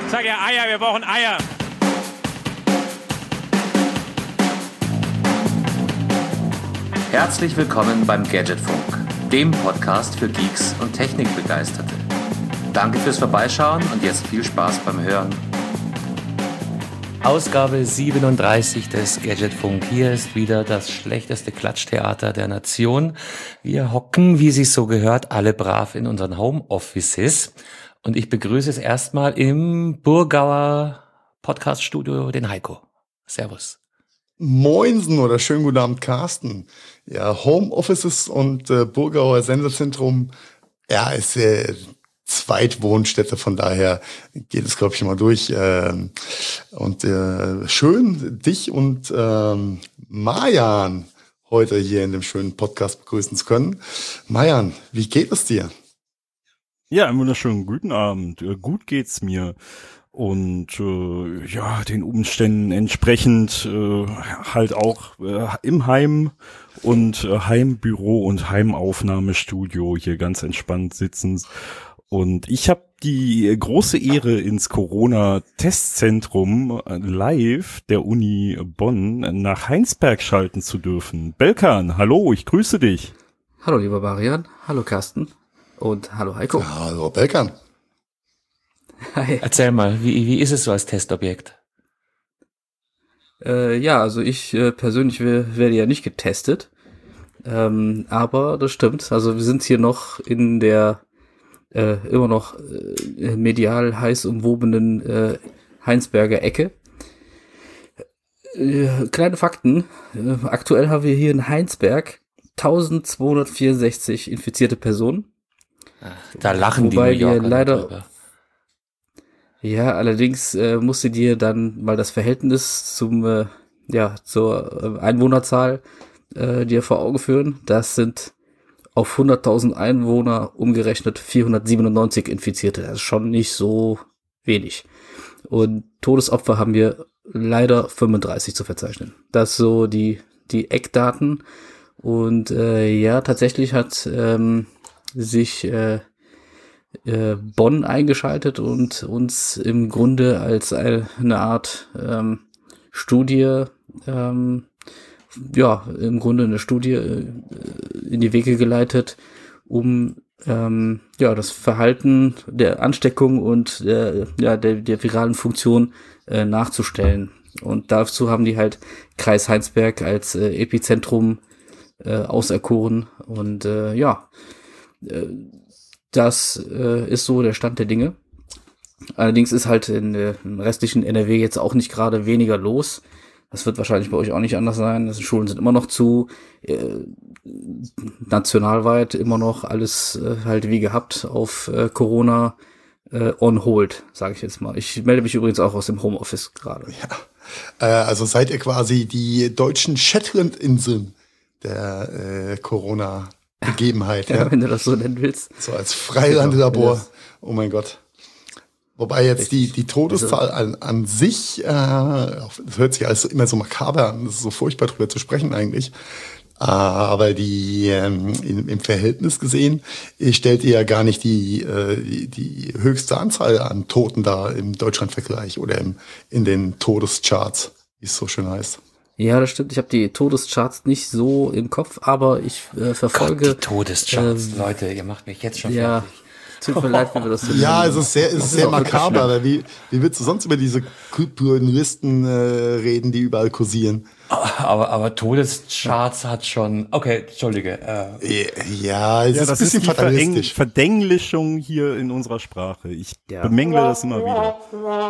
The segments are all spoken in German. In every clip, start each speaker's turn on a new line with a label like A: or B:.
A: Sag ja Eier, wir brauchen Eier.
B: Herzlich willkommen beim Gadgetfunk, dem Podcast für Geeks und Technikbegeisterte. Danke fürs Vorbeischauen und jetzt viel Spaß beim Hören. Ausgabe 37 des Gadgetfunk. Hier ist wieder das schlechteste Klatschtheater der Nation. Wir hocken, wie sich's so gehört, alle brav in unseren Homeoffices. Und ich begrüße es erstmal im Burgauer Podcaststudio den Heiko. Servus.
C: Moinsen oder schönen guten Abend, Carsten. Ja, Homeoffices und Burgauer Senderzentrum, ja, ist Zweitwohnstätte, von daher geht es, glaube ich, mal durch. Und schön, dich und Marjan heute hier in dem schönen Podcast begrüßen zu können. Marjan, wie geht es dir?
D: Ja, einen wunderschönen guten Abend. Gut geht's mir. Und ja, den Umständen entsprechend halt auch im Heim und Heimbüro und Heimaufnahmestudio hier ganz entspannt sitzen. Und ich habe die große Ehre, ins Corona-Testzentrum live der Uni Bonn nach Heinsberg schalten zu dürfen. Belkan, hallo, ich grüße dich.
E: Hallo lieber Marian, hallo Carsten und hallo Heiko.
C: Ja, hallo Belkan.
B: Hi. Erzähl mal, wie ist es so als Testobjekt?
E: Ja, also ich persönlich werde ja nicht getestet, aber das stimmt. Also wir sind hier noch in der immer noch medial heiß umwobenen Heinsberger Ecke. Kleine Fakten. Aktuell haben wir hier in Heinsberg 1264 infizierte Personen.
B: Da lachen
E: wobei
B: die New Yorker
E: wir leider
B: drüber.
E: Ja, allerdings musst du dir dann mal das Verhältnis zur Einwohnerzahl dir vor Augen führen. Das sind auf 100.000 Einwohner umgerechnet 497 Infizierte. Das ist schon nicht so wenig. Und Todesopfer haben wir leider 35 zu verzeichnen. Das ist so die Eckdaten. Und ja, tatsächlich hat sich Bonn eingeschaltet und uns im Grunde als eine Art Studie, im Grunde eine Studie in die Wege geleitet, um das Verhalten der Ansteckung und der viralen Funktion nachzustellen. Und dazu haben die halt Kreis Heinsberg als Epizentrum auserkoren. Und das ist so der Stand der Dinge. Allerdings ist halt im restlichen NRW jetzt auch nicht gerade weniger los. Das wird wahrscheinlich bei euch auch nicht anders sein. Die Schulen sind immer noch zu, nationalweit immer noch alles halt wie gehabt auf Corona on hold, sage ich jetzt mal. Ich melde mich übrigens auch aus dem Homeoffice gerade.
C: Ja, also seid ihr quasi die deutschen Shetland-Inseln der Corona-Begebenheit.
E: Ja, wenn du das so nennen willst.
C: So als Freilandlabor. Genau, oh mein Gott. Wobei jetzt die Todeszahl an sich, das hört sich alles immer so makaber an, das ist so furchtbar drüber zu sprechen eigentlich. Aber die im Verhältnis gesehen stellt ihr ja gar nicht die höchste Anzahl an Toten da im Deutschlandvergleich oder in den Todescharts, wie es so schön heißt.
E: Ja, das stimmt. Ich habe die Todescharts nicht so im Kopf, aber ich verfolge...
B: Gott, die Todescharts, Leute, ihr macht mich jetzt schon fertig.
E: Tut mir leid, wenn wir das so
C: ja, es ist sehr makaber. Aber wie willst du sonst über diese Kulturisten reden, die überall kursieren?
B: Aber Todescharts hat schon... Okay, entschuldige.
C: Ja, es ist ein bisschen fatalistisch.
D: Verdenglischung hier in unserer Sprache. Ich bemängle das immer wieder.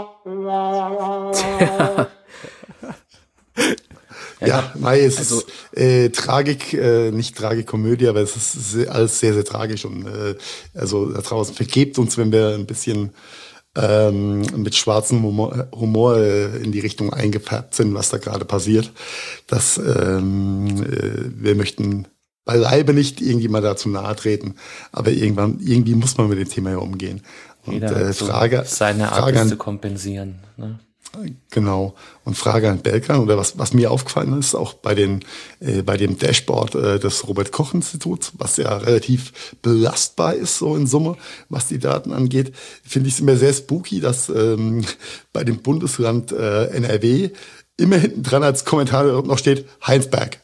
C: Ja, es ist Tragik, nicht Tragikomödie, aber es ist alles sehr, sehr tragisch und also da draußen vergebt uns, wenn wir ein bisschen mit schwarzem Humor in die Richtung eingefärbt sind, was da gerade passiert. Dass wir möchten beileibe nicht irgendjemand dazu nahe treten, aber irgendwie muss man mit dem Thema ja umgehen. Und
B: Jeder hat
C: Frage
B: seine Art zu kompensieren. Ne?
C: Genau. Und Frage an Belkan, oder was mir aufgefallen ist, auch bei dem Dashboard des Robert-Koch-Instituts, was ja relativ belastbar ist, so in Summe, was die Daten angeht, finde ich es immer sehr spooky, dass bei dem Bundesland NRW immer hinten dran als Kommentar noch steht, Heinsberg.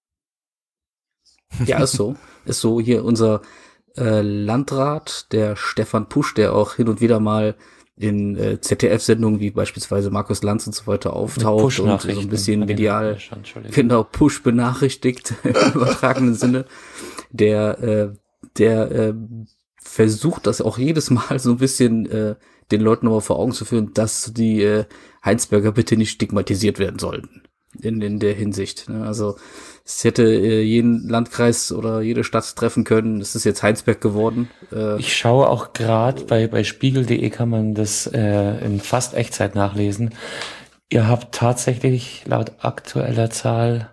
E: Ja, ist so. Ist so. Hier unser Landrat, der Stefan Pusch, der auch hin und wieder mal in ZDF-Sendungen wie beispielsweise Markus Lanz und so weiter auftaucht und so ein bisschen medial, genau, Push benachrichtigt im übertragenen Sinne, der versucht das auch jedes Mal so ein bisschen den Leuten nochmal vor Augen zu führen, dass die Heinsberger bitte nicht stigmatisiert werden sollten in der Hinsicht. Ne? Also es hätte jeden Landkreis oder jede Stadt treffen können. Es ist jetzt Heinsberg geworden.
B: Ich schaue auch gerade bei spiegel.de kann man das in fast Echtzeit nachlesen. Ihr habt tatsächlich laut aktueller Zahl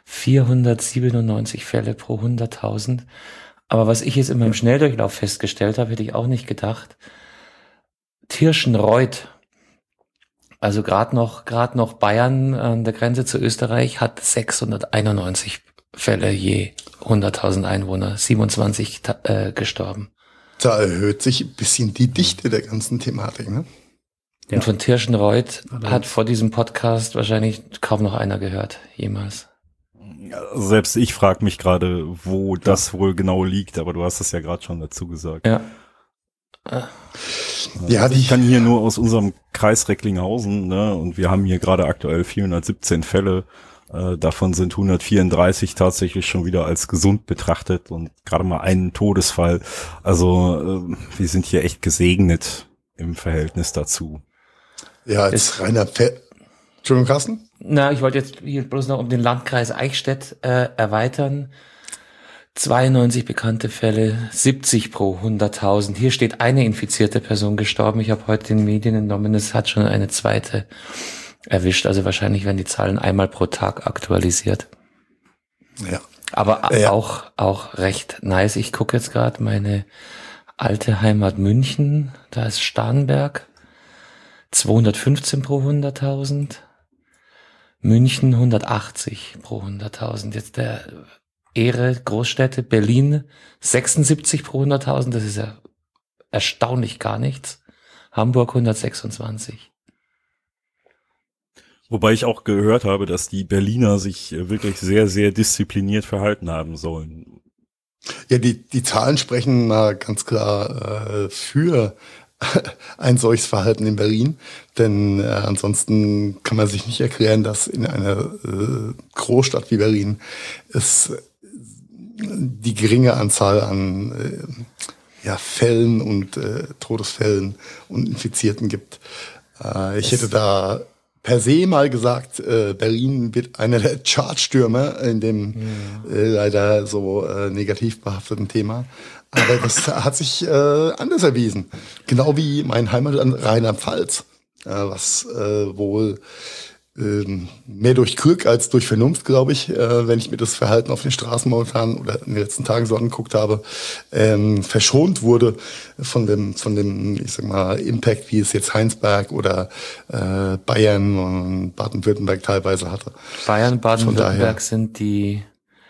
B: 497 Fälle pro 100.000. Aber was ich jetzt in meinem Schnelldurchlauf festgestellt habe, hätte ich auch nicht gedacht. Tirschenreuth, also gerade noch Bayern an der Grenze zu Österreich, hat 691 Fälle je 100.000 Einwohner, 27 gestorben.
C: Da erhöht sich ein bisschen die Dichte der ganzen Thematik, ne?
B: Ja. Und von Tirschenreuth hat vor diesem Podcast wahrscheinlich kaum noch einer gehört, jemals.
D: Selbst ich frage mich gerade, wo das wohl genau liegt, aber du hast es ja gerade schon dazu gesagt.
B: Ja.
D: Ja, ich kann hier nur aus unserem Kreis Recklinghausen, ne, und wir haben hier gerade aktuell 417 Fälle, davon sind 134 tatsächlich schon wieder als gesund betrachtet und gerade mal einen Todesfall. Also wir sind hier echt gesegnet im Verhältnis dazu.
C: Ja, als reiner Entschuldigung, Carsten?
B: Na, ich wollte jetzt hier bloß noch um den Landkreis Eichstätt erweitern. 92 bekannte Fälle, 70 pro 100.000. Hier steht eine infizierte Person gestorben. Ich habe heute den Medien entnommen, es hat schon eine zweite erwischt. Also wahrscheinlich werden die Zahlen einmal pro Tag aktualisiert.
C: Ja.
B: Aber auch recht nice. Ich gucke jetzt gerade meine alte Heimat München. Da ist Starnberg. 215 pro 100.000. München 180 pro 100.000. Jetzt der Ehre Großstädte, Berlin 76 pro 100.000, das ist ja erstaunlich gar nichts. Hamburg 126.
D: Wobei ich auch gehört habe, dass die Berliner sich wirklich sehr, sehr diszipliniert verhalten haben sollen.
C: Ja, die Zahlen sprechen mal ganz klar für ein solches Verhalten in Berlin, denn ansonsten kann man sich nicht erklären, dass in einer Großstadt wie Berlin es die geringe Anzahl an Fällen und Todesfällen und Infizierten gibt. Ich hätte da per se mal gesagt, Berlin wird einer der Chartstürmer in dem leider so negativ behafteten Thema. Aber das hat sich anders erwiesen. Genau wie mein Heimatland Rheinland-Pfalz, was wohl mehr durch Glück als durch Vernunft, glaube ich, wenn ich mir das Verhalten auf den Straßen momentan oder in den letzten Tagen so angeguckt habe, verschont wurde von dem, ich sag mal, Impact, wie es jetzt Heinsberg oder Bayern und Baden-Württemberg teilweise hatte.
B: Bayern, Baden-Württemberg sind die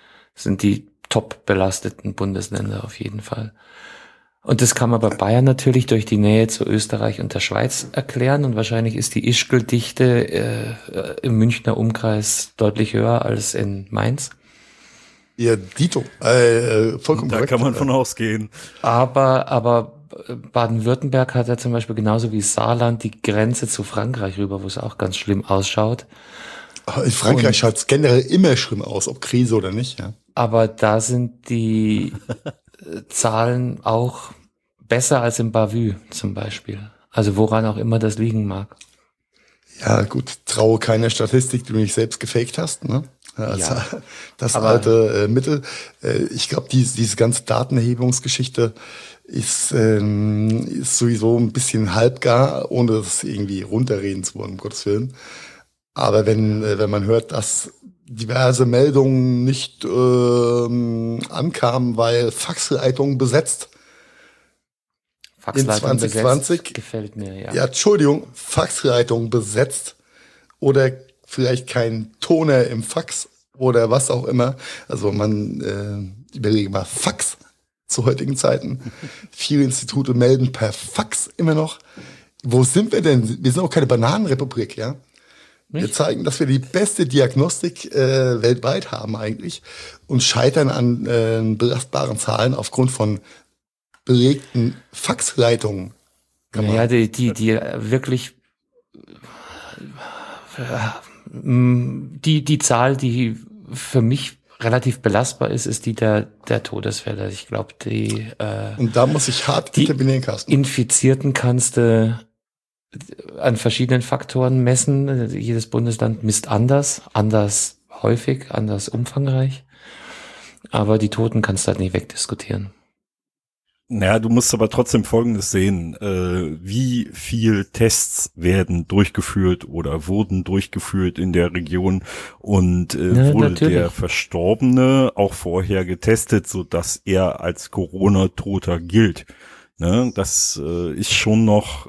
B: top belasteten Bundesländer auf jeden Fall. Und das kann man bei Bayern natürlich durch die Nähe zu Österreich und der Schweiz erklären. Und wahrscheinlich ist die Ischgl-Dichte im Münchner Umkreis deutlich höher als in Mainz.
C: Ja, Dito. Vollkommen
D: da
C: korrekt.
D: kann man von ausgehen.
B: Aber Baden-Württemberg hat ja zum Beispiel genauso wie Saarland die Grenze zu Frankreich rüber, wo es auch ganz schlimm ausschaut.
C: In Frankreich schaut es generell immer schlimm aus, ob Krise oder nicht. Ja.
B: Aber da sind die Zahlen auch besser als in Bavü zum Beispiel. Also woran auch immer das liegen mag.
C: Ja gut, traue keiner Statistik, die du nicht selbst gefaked hast. Ne? Also,
B: Ja,
C: das
B: aber
C: alte Mittel. Ich glaube, diese ganze Datenerhebungsgeschichte ist sowieso ein bisschen halbgar, ohne das irgendwie runterreden zu wollen, um Gottes Willen. Aber wenn man hört, dass diverse Meldungen nicht ankamen, weil Faxleitungen besetzt.
B: Faxleitung
C: in 2020
B: besetzt, gefällt mir, ja.
C: Ja, Entschuldigung, Faxleitung besetzt oder vielleicht kein Toner im Fax oder was auch immer. Also man überlege mal Fax zu heutigen Zeiten. Viele Institute melden per Fax immer noch. Wo sind wir denn? Wir sind auch keine Bananenrepublik, ja.
B: Nicht?
C: Wir zeigen, dass wir die beste Diagnostik weltweit haben eigentlich und scheitern an belastbaren Zahlen aufgrund von belegten Faxleitungen.
B: Ja, die wirklich die Zahl, die für mich relativ belastbar ist die der Todesfälle. Ich glaube,
C: und da muss ich hart intervenieren, Carsten.
B: Infizierten kannst du an verschiedenen Faktoren messen. Jedes Bundesland misst anders häufig, anders umfangreich. Aber die Toten kannst du halt nicht wegdiskutieren.
D: Naja, du musst aber trotzdem Folgendes sehen. Wie viel Tests werden durchgeführt oder wurden durchgeführt in der Region und wurde
B: natürlich.
D: Der Verstorbene auch vorher getestet, sodass er als Corona-Toter gilt. Ne, das ist schon noch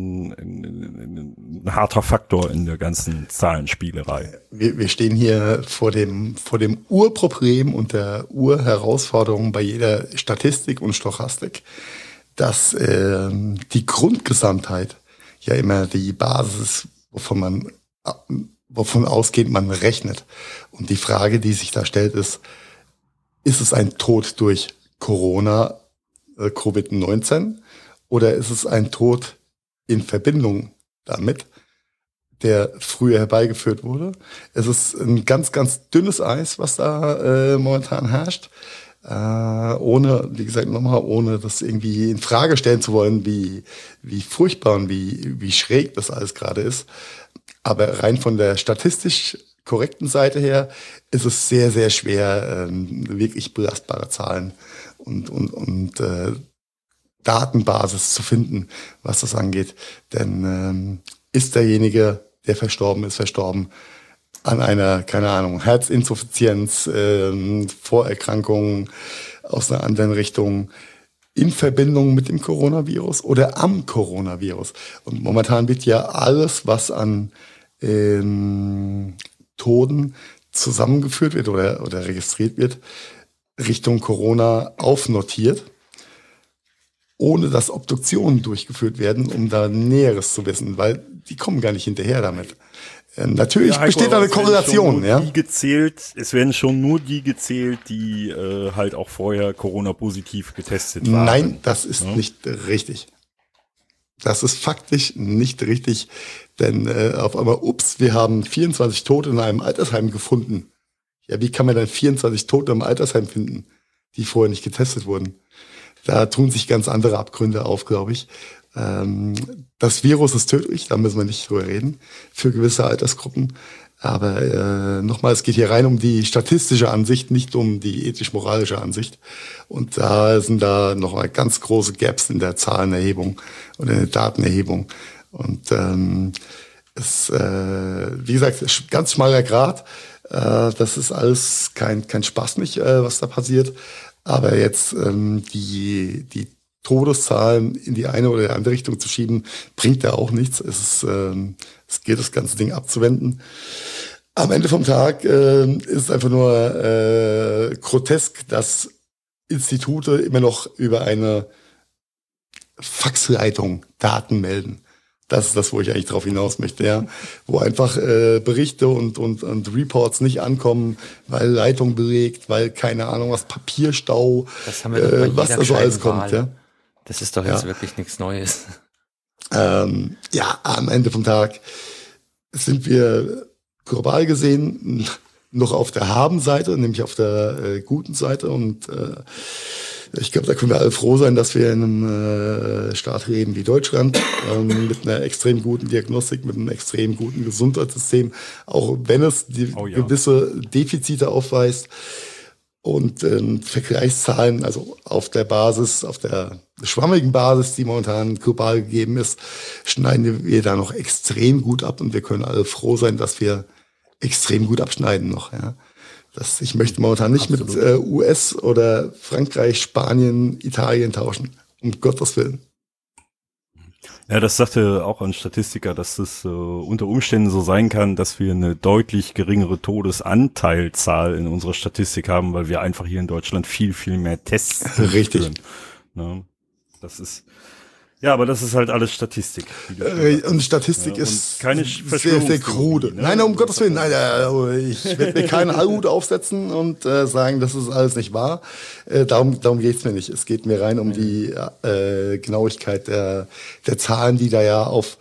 D: ein harter Faktor in der ganzen Zahlenspielerei.
C: Wir stehen hier vor dem Urproblem und der Urherausforderung bei jeder Statistik und Stochastik, dass die Grundgesamtheit ja immer die Basis ist, wovon ausgehend man rechnet. Und die Frage, die sich da stellt, ist es ein Tod durch Corona, Covid-19, oder ist es ein Tod in Verbindung damit, der früher herbeigeführt wurde? Es ist ein ganz, ganz dünnes Eis, was da momentan herrscht, ohne das irgendwie in Frage stellen zu wollen, wie furchtbar und wie schräg das alles gerade ist. Aber rein von der statistisch korrekten Seite her ist es sehr, sehr schwer, wirklich belastbare Zahlen und Datenbasis zu finden, was das angeht. Denn ist derjenige, der verstorben ist, verstorben an einer, keine Ahnung, Herzinsuffizienz, Vorerkrankungen aus einer anderen Richtung, in Verbindung mit dem Coronavirus oder am Coronavirus. Und momentan wird ja alles, was an Toten zusammengeführt wird oder registriert wird, Richtung Corona aufnotiert, ohne dass Obduktionen durchgeführt werden, um da Näheres zu wissen, weil die kommen gar nicht hinterher damit. Natürlich besteht da eine Korrelation. Ja?
D: Es werden schon nur die gezählt, die halt auch vorher Corona-positiv getestet waren.
C: Nein, das ist nicht richtig. Das ist faktisch nicht richtig, denn auf einmal, wir haben 24 Tote in einem Altersheim gefunden. Ja, wie kann man dann 24 Tote im Altersheim finden, die vorher nicht getestet wurden? Da tun sich ganz andere Abgründe auf, glaube ich. Das Virus ist tödlich, da müssen wir nicht drüber reden, für gewisse Altersgruppen. Aber nochmal, es geht hier rein um die statistische Ansicht, nicht um die ethisch-moralische Ansicht. Und da sind da nochmal ganz große Gaps in der Zahlenerhebung und in der Datenerhebung. Und wie gesagt, ganz schmaler Grat. Das ist alles kein Spaß nicht, was da passiert. Aber jetzt die Todeszahlen in die eine oder die andere Richtung zu schieben, bringt da auch nichts. Es gilt, das ganze Ding abzuwenden. Am Ende vom Tag ist es einfach nur grotesk, dass Institute immer noch über eine Faxleitung Daten melden. Das ist das, wo ich eigentlich drauf hinaus möchte, ja. Wo einfach Berichte und Reports nicht ankommen, weil Leitung belegt, weil, keine Ahnung, was Papierstau,
B: das haben wir doch bei
C: was da so alles kommt, ja.
B: Das ist doch jetzt wirklich nichts Neues.
C: Am Ende vom Tag sind wir global gesehen noch auf der Haben-Seite, nämlich auf der guten Seite. Und ich glaube, da können wir alle froh sein, dass wir in einem Staat leben wie Deutschland, mit einer extrem guten Diagnostik, mit einem extrem guten Gesundheitssystem, auch wenn es gewisse Defizite aufweist. Und Vergleichszahlen, also auf der schwammigen Basis, die momentan global gegeben ist, schneiden wir da noch extrem gut ab und wir können alle froh sein, dass wir extrem gut abschneiden noch. Ja. Ich möchte momentan nicht mit US oder Frankreich, Spanien, Italien tauschen, um Gottes Willen.
D: Ja, das sagte auch ein Statistiker, dass es unter Umständen so sein kann, dass wir eine deutlich geringere Todesanteilzahl in unserer Statistik haben, weil wir einfach hier in Deutschland viel, viel mehr Tests
C: Richtig.
D: Ja, das ist, ja, aber das ist halt alles Statistik.
C: Und Statistik
D: und
C: ist
D: keine
C: sehr, sehr krude.
D: Ne?
C: Nein, um Gottes Willen. Nein, ich werde mir keinen Aluhut aufsetzen und sagen, das ist alles nicht wahr. Darum geht's mir nicht. Es geht mir rein um die Genauigkeit der Zahlen, die da ja auf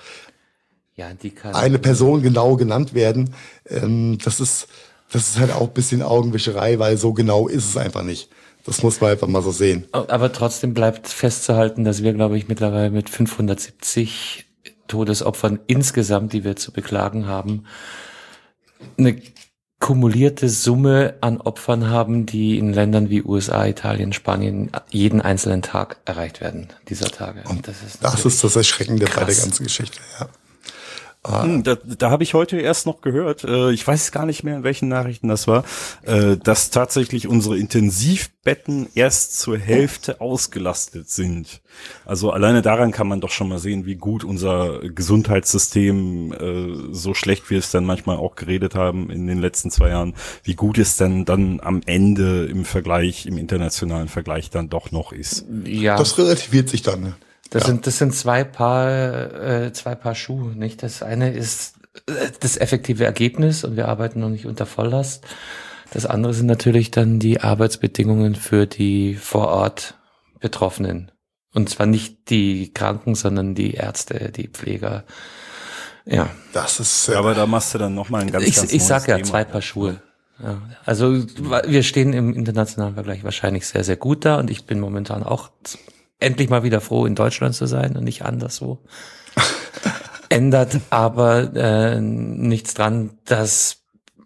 C: eine Person genau genannt werden. Das ist halt auch ein bisschen Augenwischerei, weil so genau ist es einfach nicht. Das muss man einfach mal so sehen.
B: Aber trotzdem bleibt festzuhalten, dass wir, glaube ich, mittlerweile mit 570 Todesopfern insgesamt, die wir zu beklagen haben, eine kumulierte Summe an Opfern haben, die in Ländern wie USA, Italien, Spanien jeden einzelnen Tag erreicht werden, dieser Tage.
C: Und das ist das Erschreckende
B: krass
C: bei der ganzen Geschichte, ja.
D: Da habe ich heute erst noch gehört, ich weiß gar nicht mehr, in welchen Nachrichten das war, dass tatsächlich unsere Intensivbetten erst zur Hälfte ausgelastet sind. Also alleine daran kann man doch schon mal sehen, wie gut unser Gesundheitssystem, so schlecht wir es dann manchmal auch geredet haben in den letzten 2 Jahren, wie gut es dann am Ende im internationalen Vergleich dann doch noch ist.
B: Ja.
C: Das relativiert sich dann, ne?
B: Das sind zwei Paar Schuhe, nicht? Das eine ist das effektive Ergebnis und wir arbeiten noch nicht unter Volllast. Das andere sind natürlich dann die Arbeitsbedingungen für die vor Ort Betroffenen. Und zwar nicht die Kranken, sondern die Ärzte, die Pfleger. Ja.
C: Das ist,
D: aber da machst du dann nochmal ein ganz
B: Ich sag ja,
D: Thema.
B: 2 Paar Schuhe. Ja. Also wir stehen im internationalen Vergleich wahrscheinlich sehr, sehr gut da und ich bin momentan auch endlich mal wieder froh, in Deutschland zu sein und nicht anderswo. Ändert aber nichts dran, dass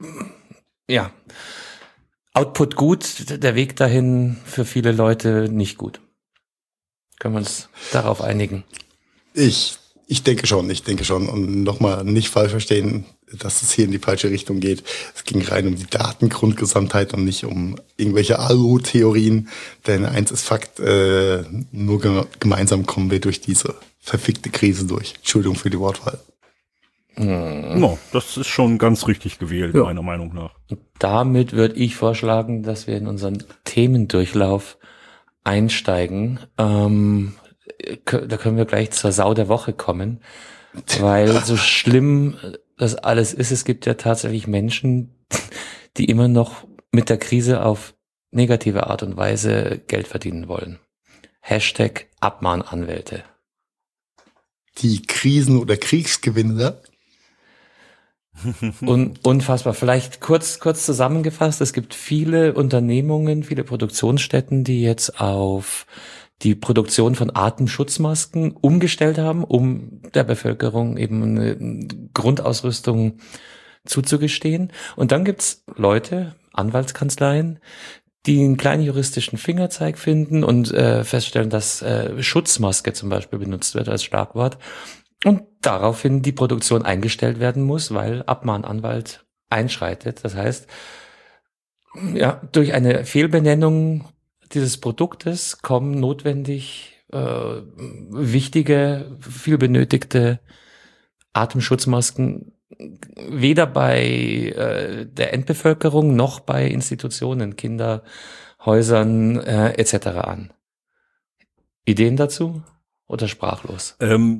B: Output gut, der Weg dahin für viele Leute nicht gut. Können wir uns darauf einigen?
C: Ich denke schon. Und nochmal nicht falsch verstehen, dass es hier in die falsche Richtung geht. Es ging rein um die Datengrundgesamtheit und nicht um irgendwelche Alu-Theorien. Denn eins ist Fakt, nur gemeinsam kommen wir durch diese verfickte Krise durch. Entschuldigung für die Wortwahl.
D: No, das ist schon ganz richtig gewählt, meiner Meinung nach.
B: Und damit würde ich vorschlagen, dass wir in unseren Themendurchlauf einsteigen. Da können wir gleich zur Sau der Woche kommen, weil so schlimm das alles ist, es gibt ja tatsächlich Menschen, die immer noch mit der Krise auf negative Art und Weise Geld verdienen wollen. Hashtag Abmahnanwälte.
C: Die Krisen- oder Kriegsgewinner.
B: Und unfassbar. Vielleicht kurz zusammengefasst, es gibt viele Unternehmungen, viele Produktionsstätten, die jetzt auf die Produktion von Atemschutzmasken umgestellt haben, um der Bevölkerung eben eine Grundausrüstung zuzugestehen. Und dann gibt's Leute, Anwaltskanzleien, die einen kleinen juristischen Fingerzeig finden und feststellen, dass Schutzmaske zum Beispiel benutzt wird als Schlagwort und daraufhin die Produktion eingestellt werden muss, weil Abmahnanwalt einschreitet. Das heißt, ja, durch eine Fehlbenennung dieses Produktes kommen notwendig wichtige, viel benötigte Atemschutzmasken weder bei der Endbevölkerung noch bei Institutionen, Kinderhäusern etc. an. Ideen dazu oder sprachlos?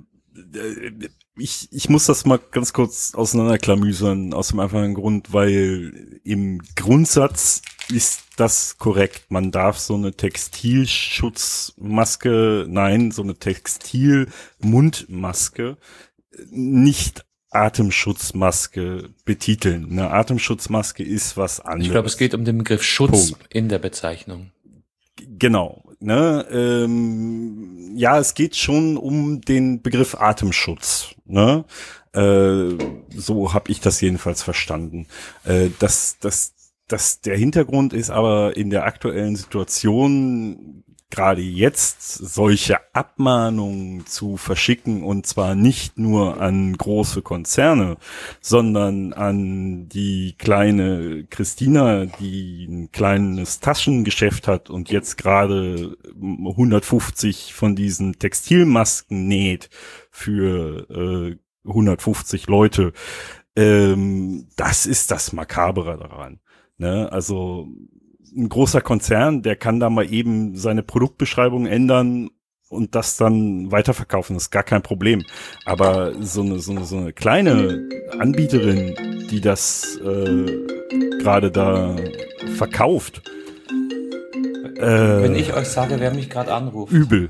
D: Ich muss das mal ganz kurz auseinanderklamüsern, aus dem einfachen Grund, weil im Grundsatz ist das korrekt. Man darf so eine Textilschutzmaske, so eine Textilmundmaske nicht Atemschutzmaske betiteln. Eine Atemschutzmaske ist was anderes.
B: Ich glaube, es geht um den Begriff Schutz in der Bezeichnung.
D: Genau. Ne? Ja, es geht schon um den Begriff Atemschutz. Ne? So habe ich das jedenfalls verstanden. Der Hintergrund ist aber in der aktuellen Situation gerade jetzt solche Abmahnungen zu verschicken, und zwar nicht nur an große Konzerne, sondern an die kleine Christina, die ein kleines Taschengeschäft hat und jetzt gerade 150 von diesen Textilmasken näht für 150 Leute. Das ist das Makabere daran. Ne? Also ein großer Konzern, der kann da mal eben seine Produktbeschreibung ändern und das dann weiterverkaufen. Das ist gar kein Problem. Aber so eine kleine Anbieterin, die das gerade da verkauft.
B: Wenn ich euch sage, wer mich gerade anruft.
D: Übel.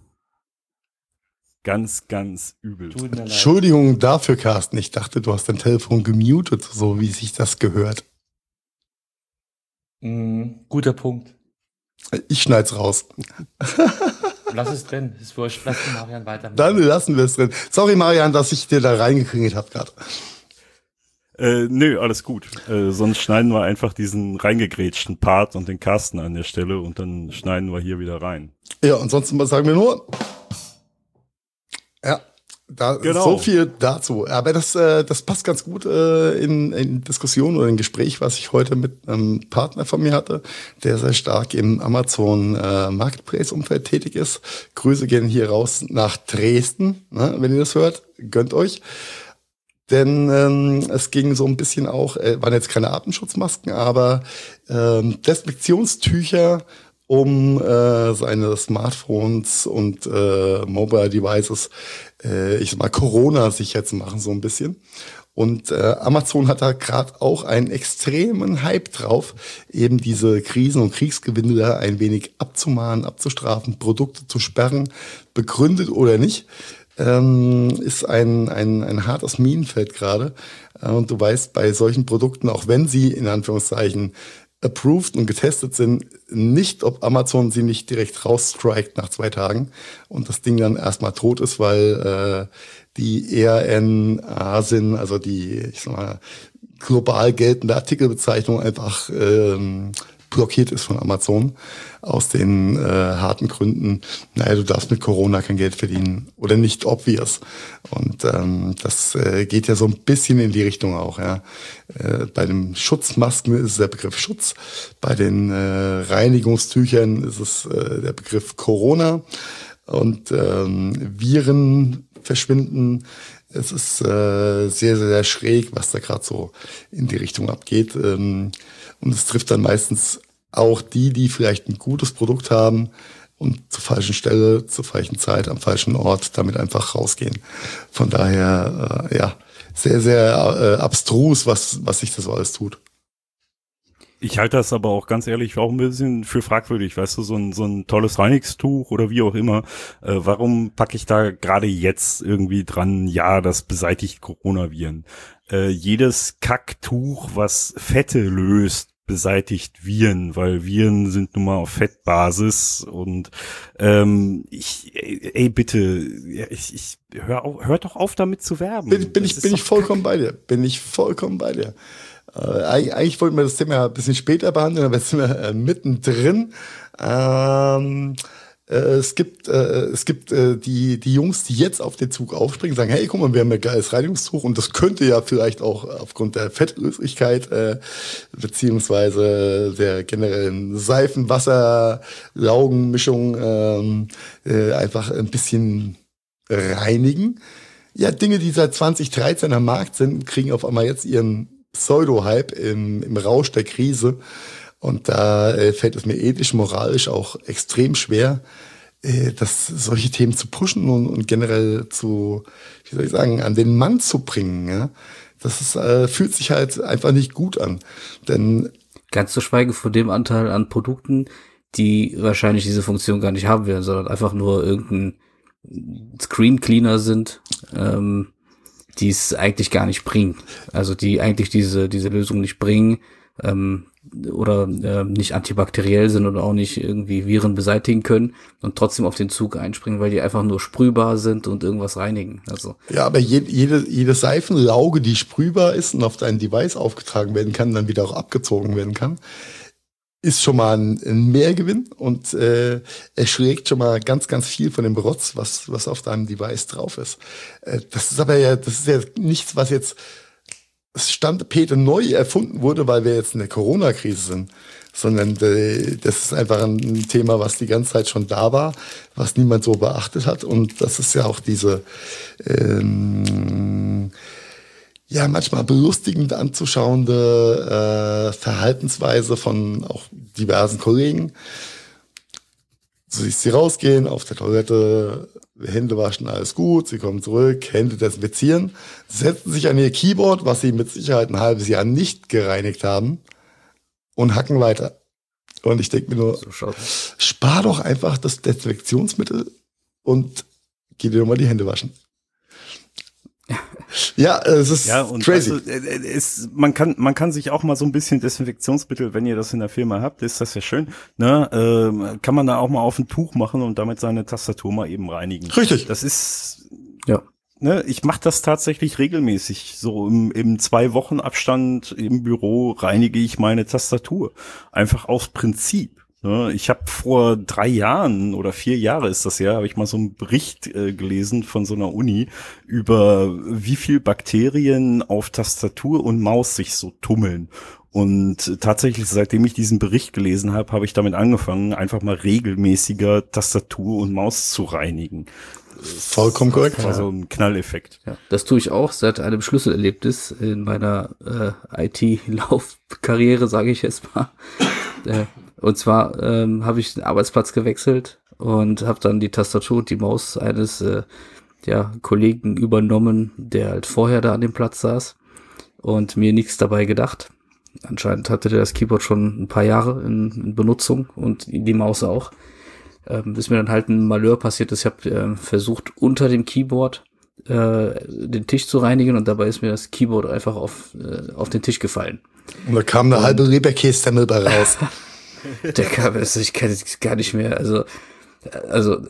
D: Ganz, ganz übel.
C: Entschuldigung dafür, Carsten. Ich dachte, du hast dein Telefon gemutet, so wie sich das gehört.
B: Guter Punkt.
C: Ich schneid's raus.
B: Lass es drin. Ist wurscht. Lass den Marian weitermachen.
C: Dann lassen wir es drin. Sorry, Marian, dass ich dir da reingekringelt habe gerade.
D: Nö, alles gut. Sonst schneiden wir einfach diesen reingegrätschten Part und den Carsten an der Stelle und dann schneiden wir hier wieder rein.
C: Ja, ansonsten sagen wir nur. Ja, genau. So viel dazu. Aber das passt ganz gut in Diskussion oder in Gespräch, was ich heute mit einem Partner von mir hatte, der sehr stark im Amazon Marketplace-Umfeld tätig ist. Grüße gehen hier raus nach Dresden, ne, wenn ihr das hört. Gönnt euch. Denn es ging so ein bisschen auch, waren jetzt keine Atemschutzmasken, aber Desinfektionstücher, um seine Smartphones und Mobile Devices, ich sag mal, Corona-sicher zu machen, so ein bisschen. Und Amazon hat da gerade auch einen extremen Hype drauf, eben diese Krisen- und Kriegsgewinne da ein wenig abzumahnen, abzustrafen, Produkte zu sperren, begründet oder nicht. Ist ein hartes Minenfeld gerade. Und du weißt, bei solchen Produkten, auch wenn sie in Anführungszeichen approved und getestet sind, nicht, ob Amazon sie nicht direkt rausstrikt nach 2 Tagen und das Ding dann erstmal tot ist, weil die ERNA sind, also die, ich sag mal, global geltende Artikelbezeichnung einfach blockiert ist von Amazon aus den harten Gründen, naja, du darfst mit Corona kein Geld verdienen oder nicht obvious. Und das geht ja so ein bisschen in die Richtung auch. Ja. Bei den Schutzmasken ist es der Begriff Schutz, bei den Reinigungstüchern ist es der Begriff Corona und Viren verschwinden. Es ist sehr, sehr schräg, was da gerade so in die Richtung abgeht. Und es trifft dann meistens auch die vielleicht ein gutes Produkt haben und zur falschen Stelle, zur falschen Zeit, am falschen Ort damit einfach rausgehen. Von daher, ja, sehr, sehr abstrus, was sich das so alles tut.
D: Ich halte das aber auch ganz ehrlich auch ein bisschen für fragwürdig, weißt du, so ein tolles Reinigungstuch oder wie auch immer. Warum packe ich da gerade jetzt irgendwie dran, ja, das beseitigt Coronaviren? Jedes Kacktuch, was Fette löst, beseitigt Viren, weil Viren sind nun mal auf Fettbasis und bitte, hör doch auf damit zu werben.
C: Bin ich vollkommen bei dir. Eigentlich wollten wir das Thema ein bisschen später behandeln, aber jetzt sind wir mittendrin. Es gibt die Jungs, die jetzt auf den Zug aufspringen, sagen, hey, guck mal, wir haben ein geiles Reinigungstuch und das könnte ja vielleicht auch aufgrund der Fettlöslichkeit beziehungsweise der generellen Seifen-Wasser-Laugenmischung einfach ein bisschen reinigen. Ja, Dinge, die seit 2013 am Markt sind, kriegen auf einmal jetzt ihren Pseudo-Hype im Rausch der Krise. Und da fällt es mir ethisch, moralisch auch extrem schwer, solche Themen zu pushen und generell zu, wie soll ich sagen, an den Mann zu bringen. Ja? Das ist, fühlt sich halt einfach nicht gut an. Denn
E: ganz zu schweigen von dem Anteil an Produkten, die wahrscheinlich diese Funktion gar nicht haben werden, sondern einfach nur irgendein Screen Cleaner sind, die es eigentlich gar nicht bringen. Also die eigentlich diese Lösung nicht bringen, oder nicht antibakteriell sind oder auch nicht irgendwie Viren beseitigen können und trotzdem auf den Zug einspringen, weil die einfach nur sprühbar sind und irgendwas reinigen. Also
C: ja, aber jede Seifenlauge, die sprühbar ist und auf dein Device aufgetragen werden kann, dann wieder auch abgezogen werden kann, ist schon mal ein Mehrgewinn und erschlägt schon mal ganz, ganz viel von dem Rotz, was auf deinem Device drauf ist. Das ist ja nichts, was jetzt Stand Peter neu erfunden wurde, weil wir jetzt in der Corona-Krise sind, sondern das ist einfach ein Thema, was die ganze Zeit schon da war, was niemand so beachtet hat. Und das ist ja auch diese manchmal belustigend anzuschauende Verhaltensweise von auch diversen Kollegen. So siehst sie rausgehen, auf der Toilette, Hände waschen, alles gut, sie kommen zurück, Hände desinfizieren, setzen sich an ihr Keyboard, was sie mit Sicherheit ein halbes Jahr nicht gereinigt haben, und hacken weiter. Und ich denke mir nur, spar doch einfach das Desinfektionsmittel und geh dir mal die Hände waschen. Ja, es ist crazy.
D: Also, man kann sich auch mal so ein bisschen Desinfektionsmittel, wenn ihr das in der Firma habt, ist das ja schön, ne? Kann man da auch mal auf ein Tuch machen und damit seine Tastatur mal eben reinigen.
C: Richtig.
D: Das ist, ne, ich mache das tatsächlich regelmäßig. So im 2-Wochen-Abstand im Büro reinige ich meine Tastatur. Einfach aus Prinzip. Ich habe vor 3 Jahren oder 4 Jahre ist das ja, habe ich mal so einen Bericht gelesen von so einer Uni über wie viel Bakterien auf Tastatur und Maus sich so tummeln. Und tatsächlich, seitdem ich diesen Bericht gelesen habe, habe ich damit angefangen, einfach mal regelmäßiger Tastatur und Maus zu reinigen.
C: Vollkommen korrekt.
D: Das war so ein Knalleffekt.
E: Ja, das tue ich auch seit einem Schlüsselerlebnis in meiner IT-Laufkarriere, sage ich jetzt mal. Und zwar habe ich den Arbeitsplatz gewechselt und habe dann die Tastatur und die Maus eines Kollegen übernommen, der halt vorher da an dem Platz saß und mir nichts dabei gedacht. Anscheinend hatte der das Keyboard schon ein paar Jahre in Benutzung und die Maus auch. Bis mir dann halt ein Malheur passiert ist. Ich habe versucht, unter dem Keyboard den Tisch zu reinigen und dabei ist mir das Keyboard einfach auf den Tisch gefallen.
C: Und da kam eine halbe Leberkässemmel bei raus.
E: Der kam, ich kenne es gar nicht mehr. Also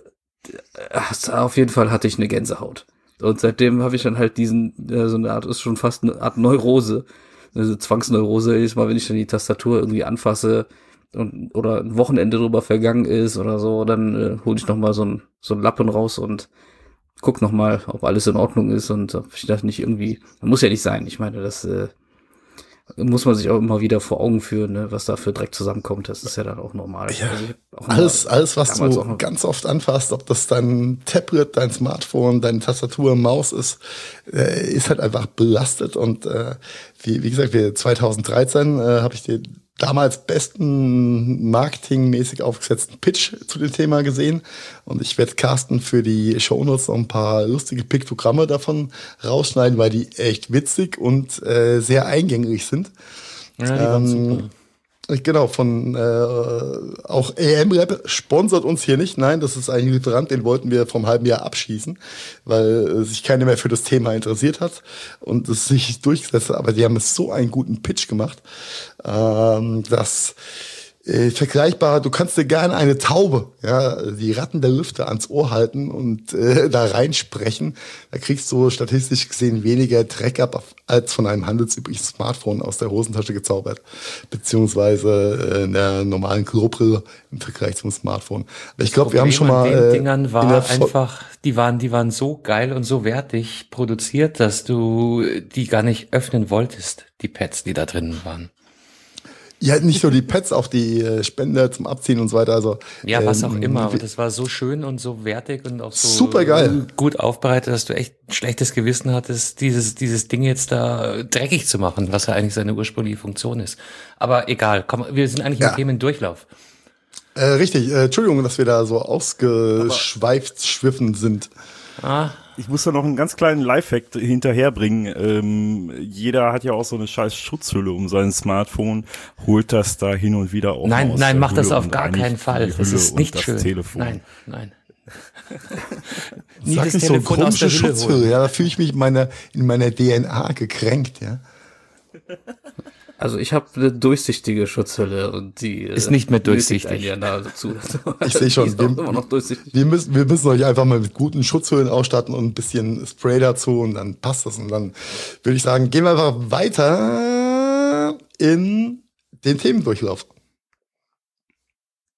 E: auf jeden Fall hatte ich eine Gänsehaut. Und seitdem habe ich dann halt so eine Art, ist schon fast eine Art Neurose, also Zwangsneurose. Jedes Mal, wenn ich dann die Tastatur irgendwie anfasse oder ein Wochenende drüber vergangen ist oder so, dann hole ich nochmal so einen Lappen raus und guck nochmal, ob alles in Ordnung ist und ob ich das nicht irgendwie, muss ja nicht sein. Ich meine, das muss man sich auch immer wieder vor Augen führen, ne, was da für Dreck zusammenkommt. Das ist ja dann auch normal.
C: Ja,
E: also
C: alles, was du ganz oft anfasst, ob das dein Tablet, dein Smartphone, deine Tastatur, Maus ist halt einfach belastet. Und wie gesagt, 2013 habe ich den damals besten marketingmäßig aufgesetzten Pitch zu dem Thema gesehen. Und ich werde Carsten für die Shownotes noch ein paar lustige Piktogramme davon rausschneiden, weil die echt witzig und sehr eingängig sind.
B: Ja, die waren super.
C: Genau, von auch AM-Rap sponsert uns hier nicht. Nein, das ist ein Lieferant, den wollten wir vom halben Jahr abschießen, weil sich keiner mehr für das Thema interessiert hat und es sich durchgesetzt hat. Aber die haben so einen guten Pitch gemacht, dass vergleichbar, du kannst dir gerne eine Taube, die Ratten der Lüfte ans Ohr halten und da reinsprechen. Da kriegst du statistisch gesehen weniger Dreck ab als von einem handelsüblichen Smartphone aus der Hosentasche gezaubert, beziehungsweise einer normalen Klobrille im Vergleich zum Smartphone. Aber ich glaube, wir haben schon mal
B: den Dingern war einfach, die waren so geil und so wertig produziert, dass du die gar nicht öffnen wolltest, die Pads, die da drin waren.
C: Ja, nicht nur die Pads, auch die Spender zum Abziehen und so weiter. Also
B: ja, was auch immer. Aber das war so schön und so wertig und auch so
C: super geil,
B: gut aufbereitet, dass du echt ein schlechtes Gewissen hattest, dieses Ding jetzt da dreckig zu machen, was ja eigentlich seine ursprüngliche Funktion ist. Aber egal, komm, wir sind eigentlich im Themendurchlauf.
C: Richtig, Entschuldigung, dass wir da so schwiffen sind.
D: Ich muss da noch einen ganz kleinen Lifehack hinterherbringen. Jeder hat ja auch so eine scheiß Schutzhülle um sein Smartphone, holt das da hin und wieder auch
B: Nein,
D: aus
B: nein, mach
D: Hülle
B: das auf gar keinen Fall. Das ist nicht
D: das
B: schön.
D: Telefon.
B: Nein.
C: Sag nicht so eine komische Schutzhülle, ja, da fühle ich mich in meiner DNA gekränkt, ja.
E: Also ich habe eine durchsichtige Schutzhülle und die
B: ist nicht mehr durchsichtig.
C: Ich sehe schon, wir müssen euch einfach mal mit guten Schutzhüllen ausstatten und ein bisschen Spray dazu und dann passt das. Und dann würde ich sagen, gehen wir einfach weiter in den Themendurchlauf.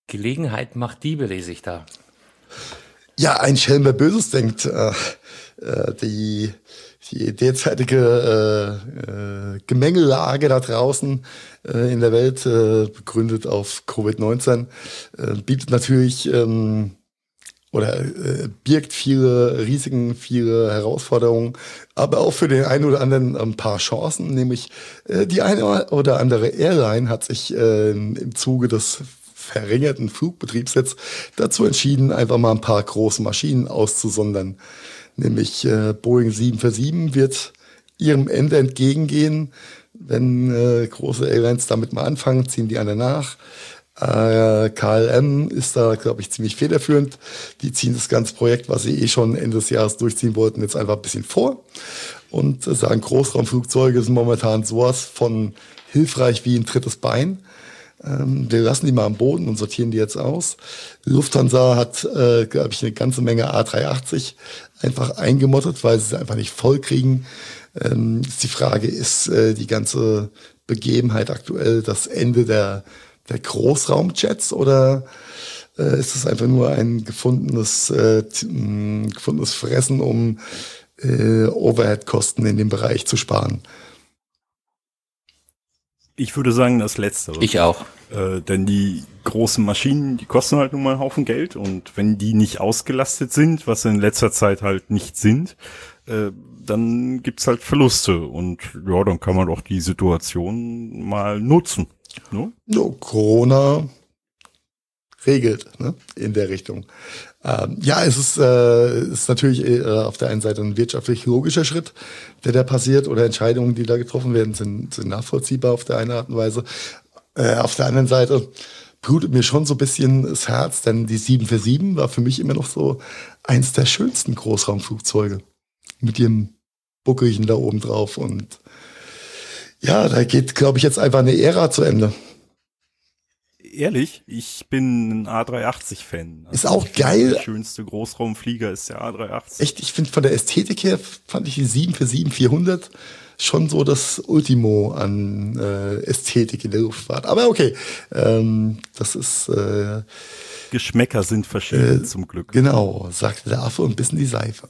B: Gelegenheit macht Diebe, lese ich da.
C: Ja, ein Schelm, wer Böses denkt. Die derzeitige Gemengelage da draußen in der Welt, begründet auf Covid-19, bietet natürlich birgt viele Risiken, viele Herausforderungen, aber auch für den einen oder anderen ein paar Chancen, nämlich die eine oder andere Airline hat sich im Zuge des verringerten Flugbetriebs jetzt dazu entschieden, einfach mal ein paar große Maschinen auszusondern. Nämlich Boeing 747 wird ihrem Ende entgegengehen. Wenn große Airlines damit mal anfangen, ziehen die anderen nach. KLM ist da, glaube ich, ziemlich federführend. Die ziehen das ganze Projekt, was sie schon Ende des Jahres durchziehen wollten, jetzt einfach ein bisschen vor und sagen, Großraumflugzeuge sind momentan sowas von hilfreich wie ein drittes Bein. Wir lassen die mal am Boden und sortieren die jetzt aus. Lufthansa hat, glaube ich, eine ganze Menge A380 einfach eingemottet, weil sie es einfach nicht voll kriegen. Ist die Frage, ist die ganze Begebenheit aktuell das Ende der Großraumjets oder ist es einfach nur ein gefundenes Fressen, um Overhead-Kosten in dem Bereich zu sparen?
D: Ich würde sagen, das Letztere.
B: Ich auch.
D: Denn die großen Maschinen, die kosten halt nun mal einen Haufen Geld und wenn die nicht ausgelastet sind, was in letzter Zeit halt nicht sind, dann gibt's halt Verluste und ja, dann kann man doch die Situation mal nutzen. Ne?
C: No, Corona regelt, ne, in der Richtung. Ja, es ist natürlich auf der einen Seite ein wirtschaftlich logischer Schritt, der da passiert, oder Entscheidungen, die da getroffen werden, sind nachvollziehbar auf der einen Art und Weise. Auf der anderen Seite blutet mir schon so ein bisschen das Herz, denn die 747 war für mich immer noch so eins der schönsten Großraumflugzeuge mit ihrem Buckelchen da oben drauf. Und ja, da geht, glaube ich, jetzt einfach eine Ära zu Ende.
D: Ehrlich, ich bin ein A380-Fan.
C: Also ist auch geil.
D: Der schönste Großraumflieger ist der A380.
C: Echt, ich finde von der Ästhetik her, fand ich die 747-400 schon so das Ultimo an Ästhetik in der Luftfahrt. Aber okay, das ist...
D: Geschmäcker sind verschieden, zum Glück.
C: Genau, sagte der Affe und bissen die Seife.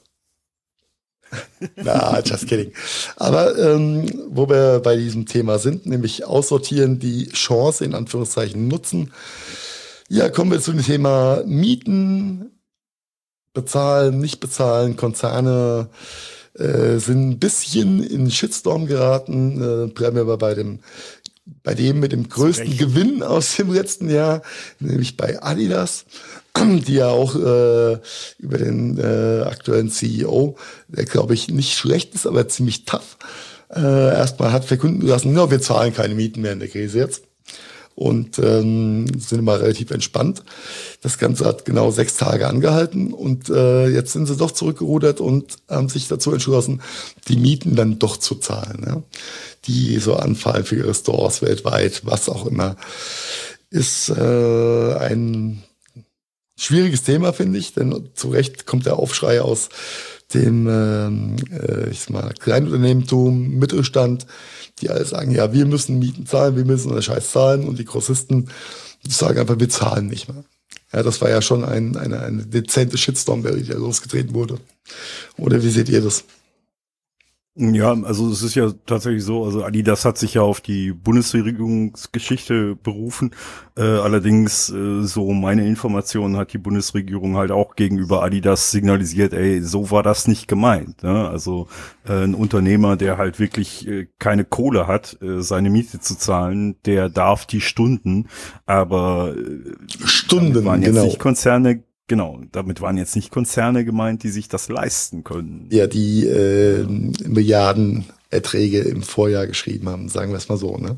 C: Na, just kidding. Aber wo wir bei diesem Thema sind, nämlich aussortieren, die Chance in Anführungszeichen nutzen. Ja, kommen wir zu dem Thema Mieten, bezahlen, nicht bezahlen. Konzerne sind ein bisschen in den Shitstorm geraten. Bleiben wir aber bei dem mit dem größten Gewinn aus dem letzten Jahr, nämlich bei Adidas, die ja auch über den aktuellen CEO, der glaube ich nicht schlecht ist, aber ziemlich tough, erstmal hat verkünden lassen, ja, wir zahlen keine Mieten mehr in der Krise jetzt. Und sind immer relativ entspannt. Das Ganze hat genau 6 Tage angehalten und jetzt sind sie doch zurückgerudert und haben sich dazu entschlossen, die Mieten dann doch zu zahlen. Ja? Die so anfallen für ihre Stores weltweit, was auch immer. Ist ein schwieriges Thema, finde ich, denn zu Recht kommt der Aufschrei aus dem Kleinunternehmertum, Mittelstand, die alle sagen, ja, wir müssen Mieten zahlen, wir müssen den Scheiß zahlen, und die Grossisten sagen einfach, wir zahlen nicht mehr. Ja, das war ja schon eine dezente Shitstorm-Welle, die da losgetreten wurde. Oder wie seht ihr das?
D: Ja, also es ist ja tatsächlich so, also Adidas hat sich ja auf die Bundesregierungsgeschichte berufen. Allerdings, so meine Informationen, hat die Bundesregierung halt auch gegenüber Adidas signalisiert, ey, so war das nicht gemeint. Ne? Also ein Unternehmer, der halt wirklich keine Kohle hat, seine Miete zu zahlen, der darf die Stunden, aber
C: Stunden,
D: waren jetzt
C: genau.
D: nicht Konzerne. Genau, damit waren jetzt nicht Konzerne gemeint, die sich das leisten können.
C: Ja, die Milliardenerträge im Vorjahr geschrieben haben, sagen wir es mal so, ne?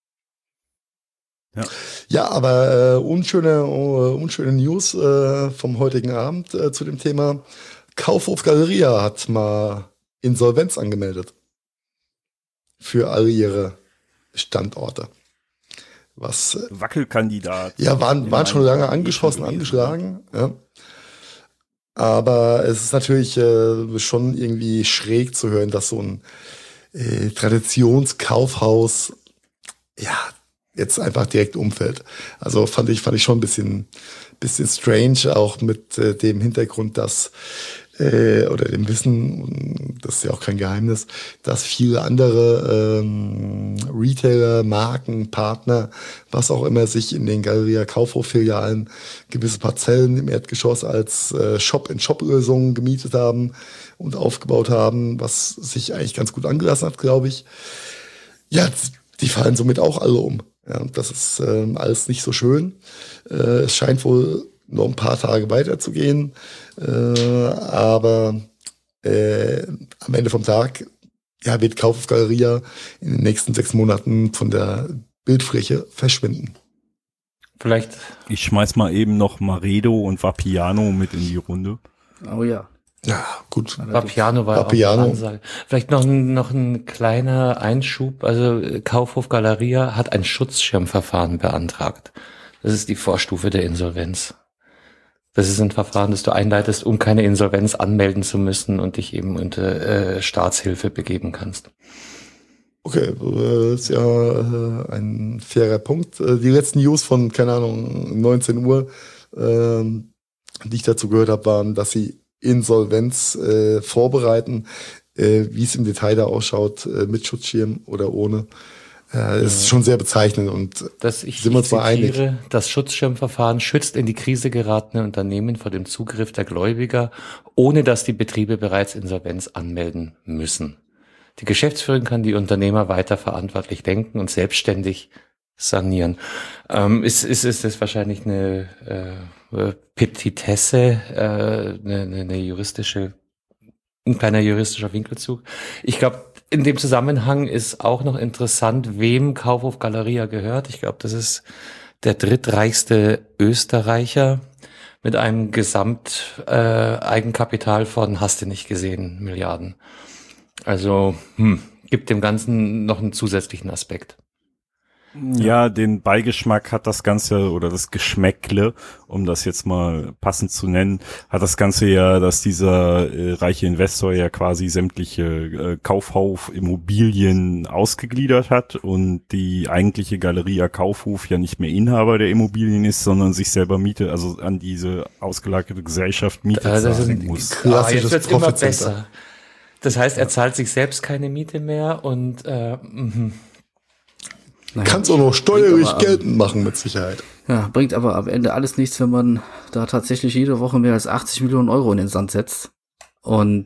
C: Ja, aber unschöne News vom heutigen Abend zu dem Thema. Kaufhof Galeria hat mal Insolvenz angemeldet für all ihre Standorte. Was
D: Wackelkandidat.
C: Ja, waren schon lange angeschlagen. Ja. Aber es ist natürlich schon irgendwie schräg zu hören, dass so ein Traditionskaufhaus ja jetzt einfach direkt umfällt. Also fand ich schon ein bisschen strange, auch mit dem Hintergrund, dass oder dem Wissen, das ist ja auch kein Geheimnis, dass viele andere Retailer, Marken, Partner, was auch immer, sich in den Galeria Kaufhof-Filialen gewisse Parzellen im Erdgeschoss als Shop-in-Shop-Lösungen gemietet haben und aufgebaut haben, was sich eigentlich ganz gut angelassen hat, glaube ich. Ja, die fallen somit auch alle um. Ja, und das ist alles nicht so schön. Es scheint wohl noch ein paar Tage weiterzugehen, aber am Ende vom Tag wird Kaufhof Galeria in den nächsten 6 Monaten von der Bildfläche verschwinden.
B: Vielleicht.
D: Ich schmeiß mal eben noch Maredo und Vapiano mit in die Runde.
E: Oh ja.
C: Ja, gut.
B: Vapiano war auch eine Ansage. Vielleicht noch ein kleiner Einschub. Also Kaufhof Galeria hat ein Schutzschirmverfahren beantragt. Das ist die Vorstufe der Insolvenz. Das ist ein Verfahren, das du einleitest, um keine Insolvenz anmelden zu müssen und dich eben unter Staatshilfe begeben kannst.
C: Okay, ist ja ein fairer Punkt. Die letzten News von, keine Ahnung, 19 Uhr, die ich dazu gehört habe, waren, dass sie Insolvenz vorbereiten. Wie es im Detail da ausschaut, mit Schutzschirm oder ohne, ist schon sehr bezeichnend und sind wir uns mal einig.
B: Das Schutzschirmverfahren schützt in die Krise geratene Unternehmen vor dem Zugriff der Gläubiger, ohne dass die Betriebe bereits Insolvenz anmelden müssen. Die Geschäftsführung kann die Unternehmer weiter verantwortlich denken und selbstständig sanieren. Ist das wahrscheinlich eine Petitesse, eine juristische, ein kleiner juristischer Winkelzug. Ich glaube, in dem Zusammenhang ist auch noch interessant, wem Kaufhof Galeria gehört. Ich glaube, das ist der drittreichste Österreicher mit einem Eigenkapital von, hast du nicht gesehen, Milliarden. Also gibt dem Ganzen noch einen zusätzlichen Aspekt.
D: Ja, den Beigeschmack hat das Ganze, oder das Geschmäckle, um das jetzt mal passend zu nennen, hat das Ganze ja, dass dieser reiche Investor ja quasi sämtliche Kaufhof-Immobilien ausgegliedert hat und die eigentliche Galeria Kaufhof ja nicht mehr Inhaber der Immobilien ist, sondern sich selber Miete, also an diese ausgelagerte Gesellschaft Miete zahlen muss.
B: Jetzt wird's immer besser. Das heißt, er zahlt sich selbst keine Miete mehr und
C: kannst auch noch steuerlich geltend machen, mit Sicherheit.
E: Ja, bringt aber am Ende alles nichts, wenn man da tatsächlich jede Woche mehr als 80 Millionen Euro in den Sand setzt und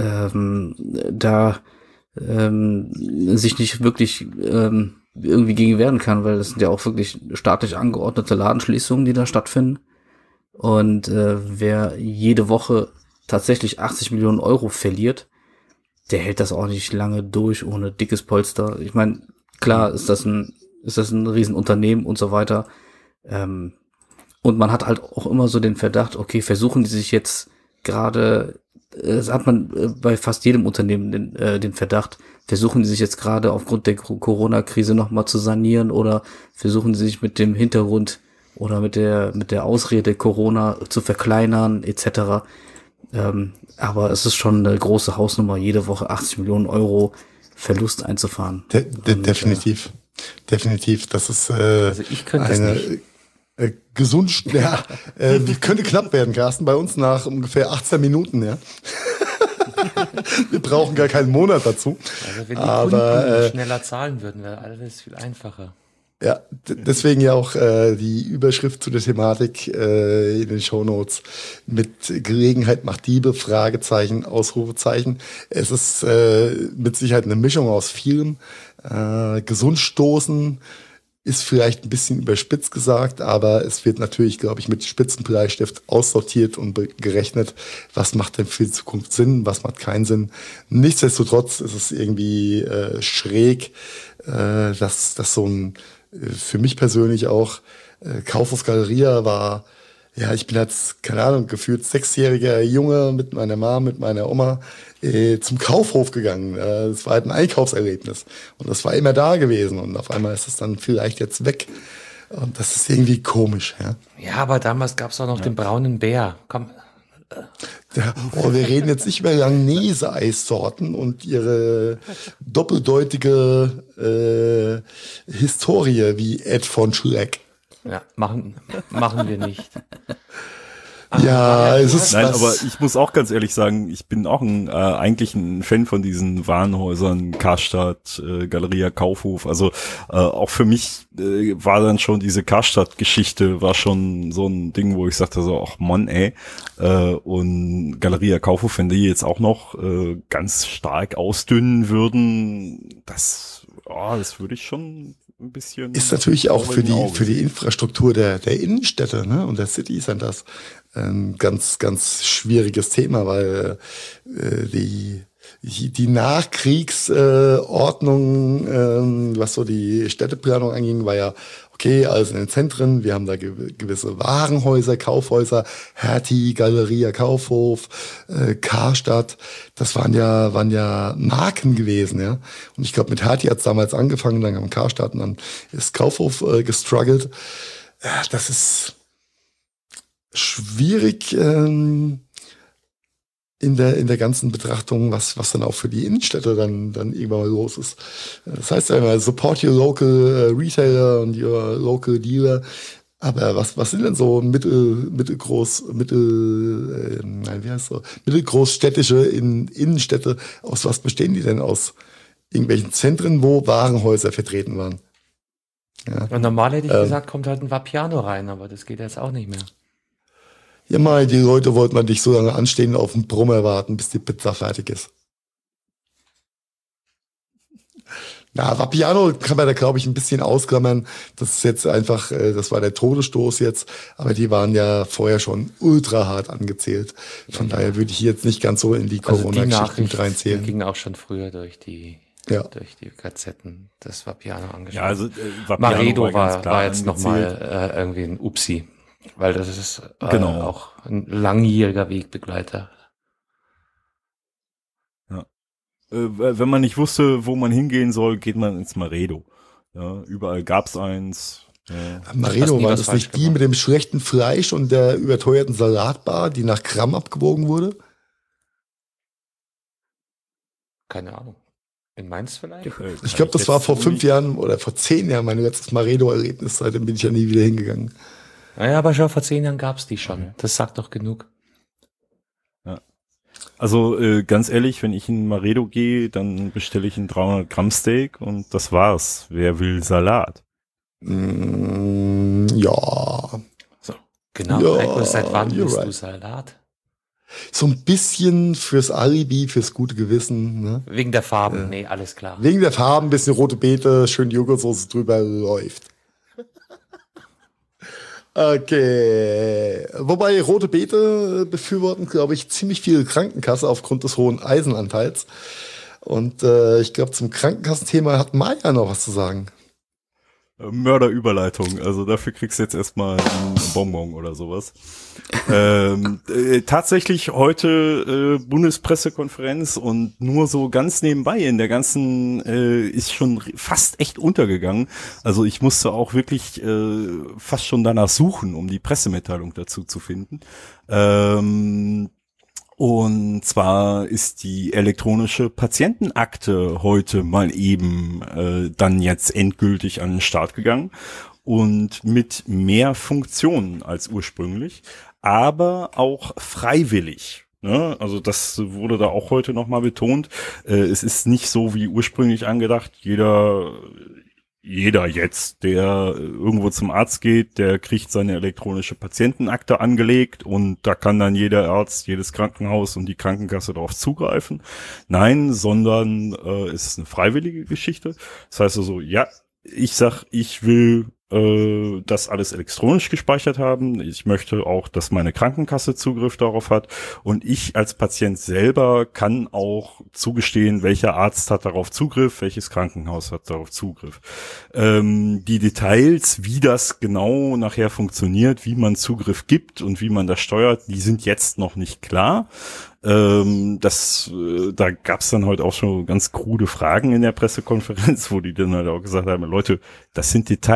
E: sich nicht wirklich irgendwie gegen wehren kann, weil das sind ja auch wirklich staatlich angeordnete Ladenschließungen, die da stattfinden. Und wer jede Woche tatsächlich 80 Millionen Euro verliert, der hält das auch nicht lange durch ohne dickes Polster. Ich meine, klar ist das ein Riesenunternehmen und so weiter. Und man hat halt auch immer so den Verdacht, okay, versuchen die sich jetzt gerade, das hat man bei fast jedem Unternehmen den Verdacht, versuchen die sich jetzt gerade aufgrund der Corona-Krise nochmal zu sanieren oder versuchen sie sich mit dem Hintergrund oder mit der Ausrede Corona zu verkleinern, etc. Aber es ist schon eine große Hausnummer, jede Woche 80 Millionen Euro Verlust einzufahren.
C: Definitiv. Definitiv. Das ist
B: also ich könnte
C: eine
B: es nicht.
C: Könnte knapp werden, Carsten, bei uns nach ungefähr 18 Minuten, ja. Wir brauchen gar keinen Monat dazu.
B: Also wenn die Kunden schneller zahlen würden, wäre alles viel einfacher.
C: Ja, deswegen ja auch die Überschrift zu der Thematik in den Shownotes mit Gelegenheit macht Diebe, Fragezeichen, Ausrufezeichen. Es ist mit Sicherheit eine Mischung aus vielem. Gesund stoßen ist vielleicht ein bisschen überspitzt gesagt, aber es wird natürlich, glaube ich, mit Spitzenbleistift aussortiert und gerechnet, was macht denn für die Zukunft Sinn, was macht keinen Sinn. Nichtsdestotrotz ist es irgendwie schräg, dass so ein für mich persönlich auch Kaufhof Galeria war, ja, ich bin jetzt, keine Ahnung, gefühlt 6-jähriger Junge mit meiner Mom, mit meiner Oma zum Kaufhof gegangen. Das war halt ein Einkaufserlebnis und das war immer da gewesen und auf einmal ist es dann vielleicht jetzt weg und das ist irgendwie komisch. Ja,
B: ja, aber damals gab es auch noch den braunen Bär. Komm,
C: Ja, wir reden jetzt nicht über Langnese-Eissorten und ihre doppeldeutige Historie wie Ed von Schleck.
B: Ja, machen wir nicht.
C: Ja, es ist
D: Nein, aber ich muss auch ganz ehrlich sagen, ich bin auch eigentlich ein Fan von diesen Warenhäusern, Karstadt, Galeria Kaufhof. Also auch für mich war dann schon diese Karstadt-Geschichte war schon so ein Ding, wo ich sagte so, ach Mann, ey. Und Galeria Kaufhof, wenn die jetzt auch noch ganz stark ausdünnen würden, das würde ich schon ein bisschen.
C: Ist natürlich auch für die Infrastruktur der Innenstädte, ne, und der City Centers ein ganz, ganz schwieriges Thema, weil die Nachkriegsordnung, was so die Städteplanung anging, war ja okay, also in den Zentren, wir haben da gewisse Warenhäuser, Kaufhäuser, Hertie, Galeria Kaufhof, Karstadt, das waren ja Marken gewesen, ja. Und ich glaube, mit Hertie hat's damals angefangen, dann kam Karstadt und dann ist Kaufhof gestruggelt. Das ist schwierig in der ganzen Betrachtung, was dann auch für die Innenstädte dann irgendwann mal los ist. Das heißt ja immer, support your local Retailer und your local dealer. Aber was sind denn so mittelgroßstädtische Innenstädte? Aus was bestehen die denn? Aus irgendwelchen Zentren, wo Warenhäuser vertreten waren?
B: Ja. Und normal hätte ich gesagt, kommt halt ein Vapiano rein, aber das geht jetzt auch nicht mehr.
C: Ja, mal, die Leute wollten man nicht so lange anstehen, auf den Brummer warten, bis die Pizza fertig ist. Na, Vapiano kann man da, glaube ich, ein bisschen ausklammern. Das ist jetzt einfach, das war der Todesstoß jetzt, aber die waren ja vorher schon ultra hart angezählt. Von daher würde ich jetzt nicht ganz so in die Corona-Geschichte mit reinzählen.
B: Die ging auch schon früher durch die Gazetten, das Vapiano angeschaut. Ja,
D: also
B: Maredo war jetzt nochmal irgendwie ein Upsi. Weil das ist auch ein langjähriger Wegbegleiter.
D: Ja. Wenn man nicht wusste, wo man hingehen soll, geht man ins Maredo. Ja, überall gab's eins. Ja.
C: Maredo, war das nicht die mit dem schlechten Fleisch und der überteuerten Salatbar, die nach Gramm abgewogen wurde?
B: Keine Ahnung. In Mainz vielleicht?
C: Ich glaube, das war vor 5 Jahren oder vor 10 Jahren mein letztes Maredo-Erlebnis. Seitdem bin ich ja nie wieder hingegangen.
B: Naja, aber schon vor 10 Jahren gab's die schon. Das sagt doch genug.
D: Ja. Also ganz ehrlich, wenn ich in Maredo gehe, dann bestelle ich ein 300 Gramm Steak und das war's. Wer will Salat?
C: Ja.
B: So, genau. Ja, seit wann isst du Salat?
C: So ein bisschen fürs Alibi, fürs gute Gewissen. Ne?
B: Wegen der Farben, nee, alles klar.
C: Wegen der Farben, bisschen rote Beete, schön Joghurtsoße drüber, läuft. Okay. Wobei rote Beete befürworten, glaube ich, ziemlich viel Krankenkasse aufgrund des hohen Eisenanteils. Und ich glaube, zum Krankenkassenthema hat Maya noch was zu sagen.
D: Mörderüberleitung, also dafür kriegst du jetzt erstmal einen Bonbon oder sowas. Tatsächlich heute Bundespressekonferenz und nur so ganz nebenbei in der ganzen ist schon fast echt untergegangen. Also ich musste auch wirklich fast schon danach suchen, um die Pressemitteilung dazu zu finden. Und zwar ist die elektronische Patientenakte heute mal eben dann jetzt endgültig an den Start gegangen und mit mehr Funktionen als ursprünglich, aber auch freiwillig. Ne? Also das wurde da auch heute nochmal betont. Es ist nicht so wie ursprünglich angedacht, jeder jetzt, der irgendwo zum Arzt geht, der kriegt seine elektronische Patientenakte angelegt und da kann dann jeder Arzt, jedes Krankenhaus und die Krankenkasse darauf zugreifen. Nein, sondern es ist eine freiwillige Geschichte. Das heißt also, ja, ich sag, ich will das alles elektronisch gespeichert haben. Ich möchte auch, dass meine Krankenkasse Zugriff darauf hat und ich als Patient selber kann auch zugestehen, welcher Arzt hat darauf Zugriff, welches Krankenhaus hat darauf Zugriff. Die Details, wie das genau nachher funktioniert, wie man Zugriff gibt und wie man das steuert, die sind jetzt noch nicht klar. Da gab's dann heute auch schon ganz krude Fragen in der Pressekonferenz, wo die dann halt auch gesagt haben, Leute, das sind Details.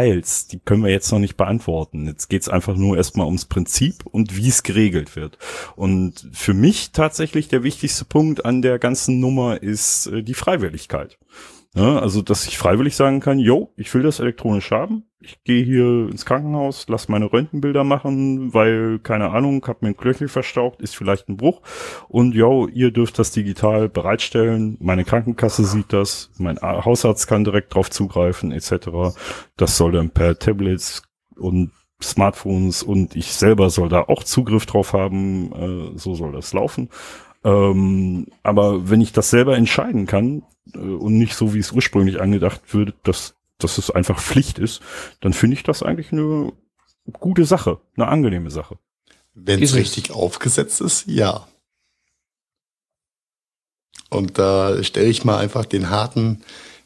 D: die können wir jetzt noch nicht beantworten. Jetzt geht's einfach nur erstmal ums Prinzip und wie es geregelt wird. Und für mich tatsächlich der wichtigste Punkt an der ganzen Nummer ist die Freiwilligkeit. Ja, also, dass ich freiwillig sagen kann, jo, ich will das elektronisch haben. Ich gehe hier ins Krankenhaus, lass meine Röntgenbilder machen, weil, keine Ahnung, hab mir ein Knöchel verstaucht, ist vielleicht ein Bruch. Und jo, ihr dürft das digital bereitstellen. Meine Krankenkasse sieht das, mein Hausarzt kann direkt drauf zugreifen, etc. Das soll dann per Tablets und Smartphones und ich selber soll da auch Zugriff drauf haben. So soll das laufen. Aber wenn ich das selber entscheiden kann und nicht so, wie es ursprünglich angedacht würde, dass es einfach Pflicht ist, dann finde ich das eigentlich eine gute Sache, eine angenehme Sache.
C: Wenn es richtig aufgesetzt ist, ja. Und da stelle ich mal einfach den harten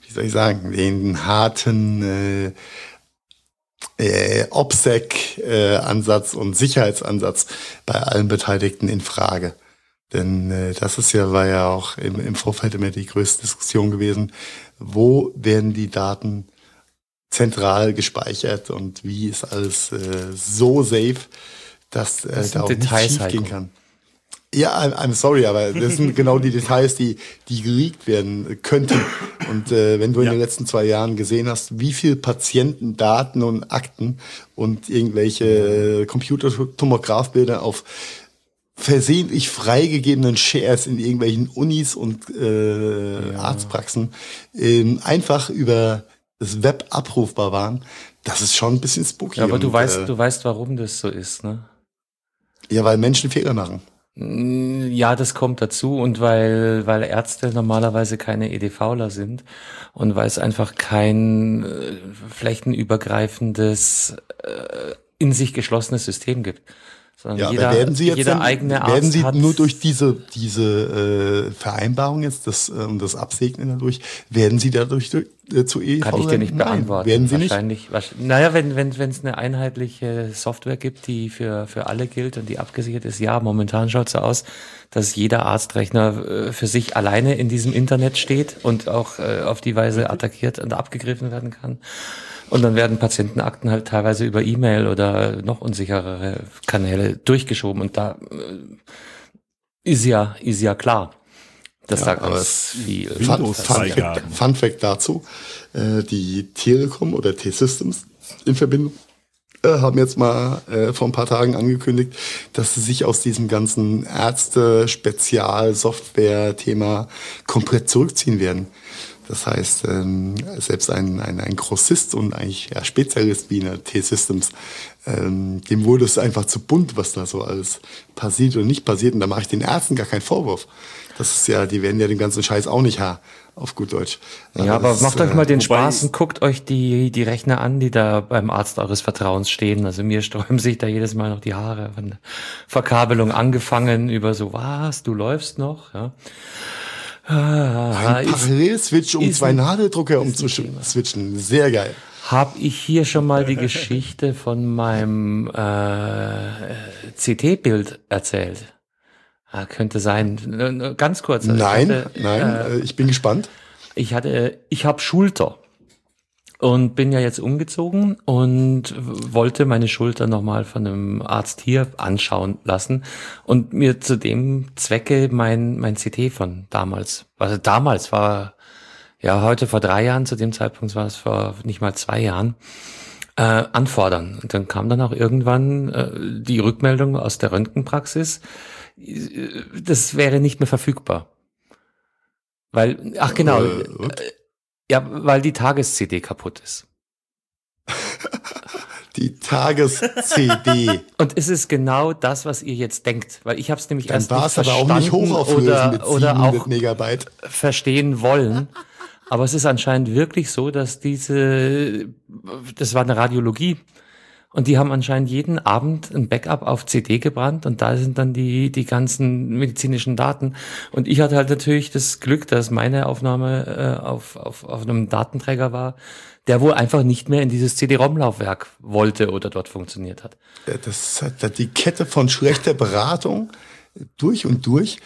C: OPSEC-Ansatz und Sicherheitsansatz bei allen Beteiligten in Frage. Denn das war ja auch im Vorfeld immer die größte Diskussion gewesen. Wo werden die Daten zentral gespeichert und wie ist alles so safe, dass da auch nichts schief gehen kann? Ja, I'm sorry, aber das sind genau die Details, die geleakt werden könnten. Und wenn du in den letzten 2 Jahren gesehen hast, wie viel Patientendaten und Akten und irgendwelche Computertomografbilder auf versehentlich freigegebenen Shares in irgendwelchen Unis und Arztpraxen einfach über das Web abrufbar waren, das ist schon ein bisschen spooky.
B: Ja, aber du weißt, warum das so ist, ne?
C: Ja, weil Menschen Fehler machen.
B: Ja, das kommt dazu und weil Ärzte normalerweise keine EDVler sind und weil es einfach kein flächenübergreifendes, in sich geschlossenes System gibt.
C: Ja, aber werden Sie nur durch diese Vereinbarung jetzt, das Absegnen dadurch, werden Sie dadurch zu EDV?
B: Kann ich dir nicht beantworten.
C: Werden Sie
B: wahrscheinlich nicht? Naja, wenn es eine einheitliche Software gibt, die für alle gilt und die abgesichert ist, ja, momentan schaut es so aus, dass jeder Arztrechner für sich alleine in diesem Internet steht und auch auf die Weise attackiert und abgegriffen werden kann. Und dann werden Patientenakten halt teilweise über E-Mail oder noch unsicherere Kanäle durchgeschoben. Und da ist ja klar, dass da ganz viel
C: Fun Fact dazu. Die Telekom oder T-Systems in Verbindung haben jetzt mal vor ein paar Tagen angekündigt, dass sie sich aus diesem ganzen Ärzte-Spezial-Software-Thema komplett zurückziehen werden. Das heißt, selbst ein Grossist und eigentlich Spezialist wie eine T-Systems, dem wurde es einfach zu bunt, was da so alles passiert oder nicht passiert. Und da mache ich den Ärzten gar keinen Vorwurf. Das ist ja, die werden ja den ganzen Scheiß auch nicht auf gut Deutsch.
B: Ja, aber macht euch mal den Spaß und guckt euch die Rechner an, die da beim Arzt eures Vertrauens stehen. Also mir sträuben sich da jedes Mal noch die Haare von der Verkabelung angefangen über so, was, du läufst noch, ja.
C: Ein Parallel-Switch, um 2 Nadeldrucker umzuswitchen. Sehr geil.
B: Hab ich hier schon mal die Geschichte von meinem CT-Bild erzählt? Könnte sein. Ganz kurz.
C: Nein, ich bin gespannt.
B: Ich habe Schulter. Und bin ja jetzt umgezogen und wollte meine Schulter nochmal von einem Arzt hier anschauen lassen und mir zu dem Zwecke mein CT von damals, also damals war, ja heute vor 3 Jahren, zu dem Zeitpunkt war es vor nicht mal 2 Jahren, anfordern. Und dann kam dann auch irgendwann die Rückmeldung aus der Röntgenpraxis, das wäre nicht mehr verfügbar. Weil, ja, weil die Tages-CD kaputt ist.
C: Die Tages-CD.
B: Und es ist genau das, was ihr jetzt denkt, weil ich habe es nämlich erst nicht verstanden
C: aber auch nicht hochauflösend mit 700
B: auch
C: Megabyte
B: verstehen wollen. Aber es ist anscheinend wirklich so, dass das war eine Radiologie. Und die haben anscheinend jeden Abend ein Backup auf CD gebrannt und da sind dann die ganzen medizinischen Daten. Und ich hatte halt natürlich das Glück, dass meine Aufnahme auf einem Datenträger war, der wohl einfach nicht mehr in dieses CD-ROM-Laufwerk wollte oder dort funktioniert hat.
C: Das hat die Kette von schlechter Beratung durch und durch.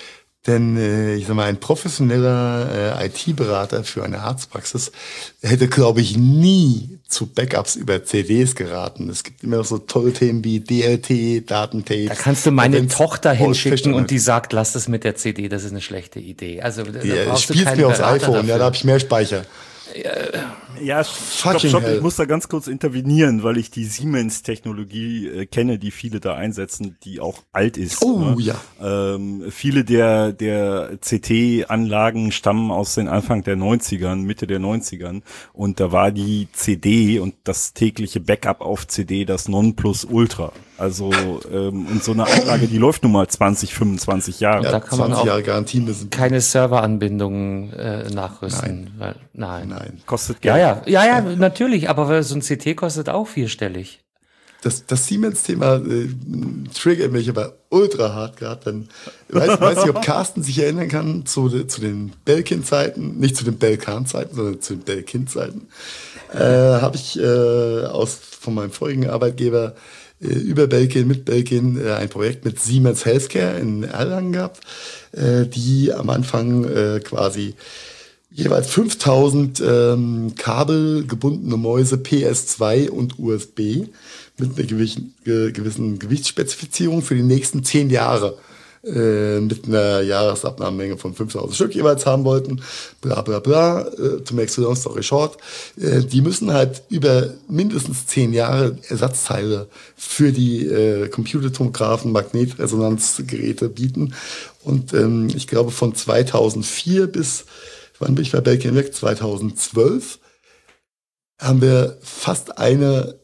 C: Denn ich sag mal, ein professioneller IT-Berater für eine Arztpraxis hätte, glaube ich, nie zu Backups über CDs geraten. Es gibt immer noch so tolle Themen wie DLT, Datentapes.
B: Da kannst du meine Tochter hinschicken und die sagt, lass das mit der CD, das ist eine schlechte Idee. Also da brauchst du keinen
C: mir aufs
B: Berater
C: iPhone,
B: dafür.
C: ja, da habe ich mehr Speicher.
D: Ja, stopp, ich muss da ganz kurz intervenieren, weil ich die Siemens-Technologie kenne, die viele da einsetzen, die auch alt ist.
C: Oh,
D: ne?
C: ja.
D: Viele der CT-Anlagen stammen aus den Anfang der 90ern, Mitte der 90ern und da war die CD und das tägliche Backup auf CD das Nonplusultra. Also und so eine Anlage, die läuft nun mal 20, 25 Jahre.
C: Ja,
B: da kann man
C: 20
B: auch
C: Jahre Garantie müssen.
B: keine Serveranbindungen nachrüsten. Nein.
D: Kostet Geld.
B: Ja, natürlich, aber so ein CT kostet auch vierstellig.
C: Das Siemens-Thema triggert mich aber ultra hart gerade. Dann weiß nicht, ob Carsten sich erinnern kann zu den Belkin-Zeiten, nicht zu den Belkan-Zeiten, sondern zu den Belkin-Zeiten. Habe ich von meinem vorigen Arbeitgeber über Belkin, mit Belkin ein Projekt mit Siemens Healthcare in Erlangen gehabt, die am Anfang quasi jeweils 5000 kabelgebundene Mäuse PS2 und USB mit einer gewissen Gewichtsspezifizierung für die nächsten 10 Jahre mit einer Jahresabnahmemenge von 5000 Stück jeweils haben wollten, bla bla bla, to make the long story short. Die müssen halt über mindestens 10 Jahre Ersatzteile für die Computertomographen, Magnetresonanzgeräte bieten. Und ich glaube von 2004 bis, wann bin ich bei Belkin weg? 2012 haben wir fast eine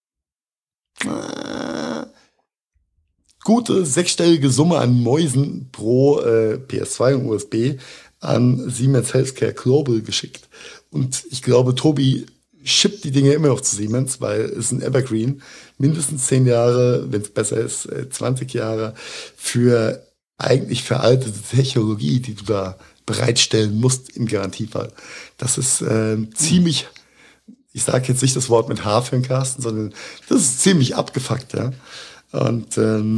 C: gute sechsstellige Summe an Mäusen pro PS2 und USB an Siemens Healthcare Global geschickt. Und ich glaube, Tobi shippt die Dinge immer noch zu Siemens, weil es ist ein Evergreen. Mindestens 10 Jahre, wenn es besser ist, 20 Jahre für eigentlich veraltete Technologie, die du da bereitstellen musst im Garantiefall. Das ist ziemlich, ich sage jetzt nicht das Wort mit H für den Carsten, sondern das ist ziemlich abgefuckt, ja. Und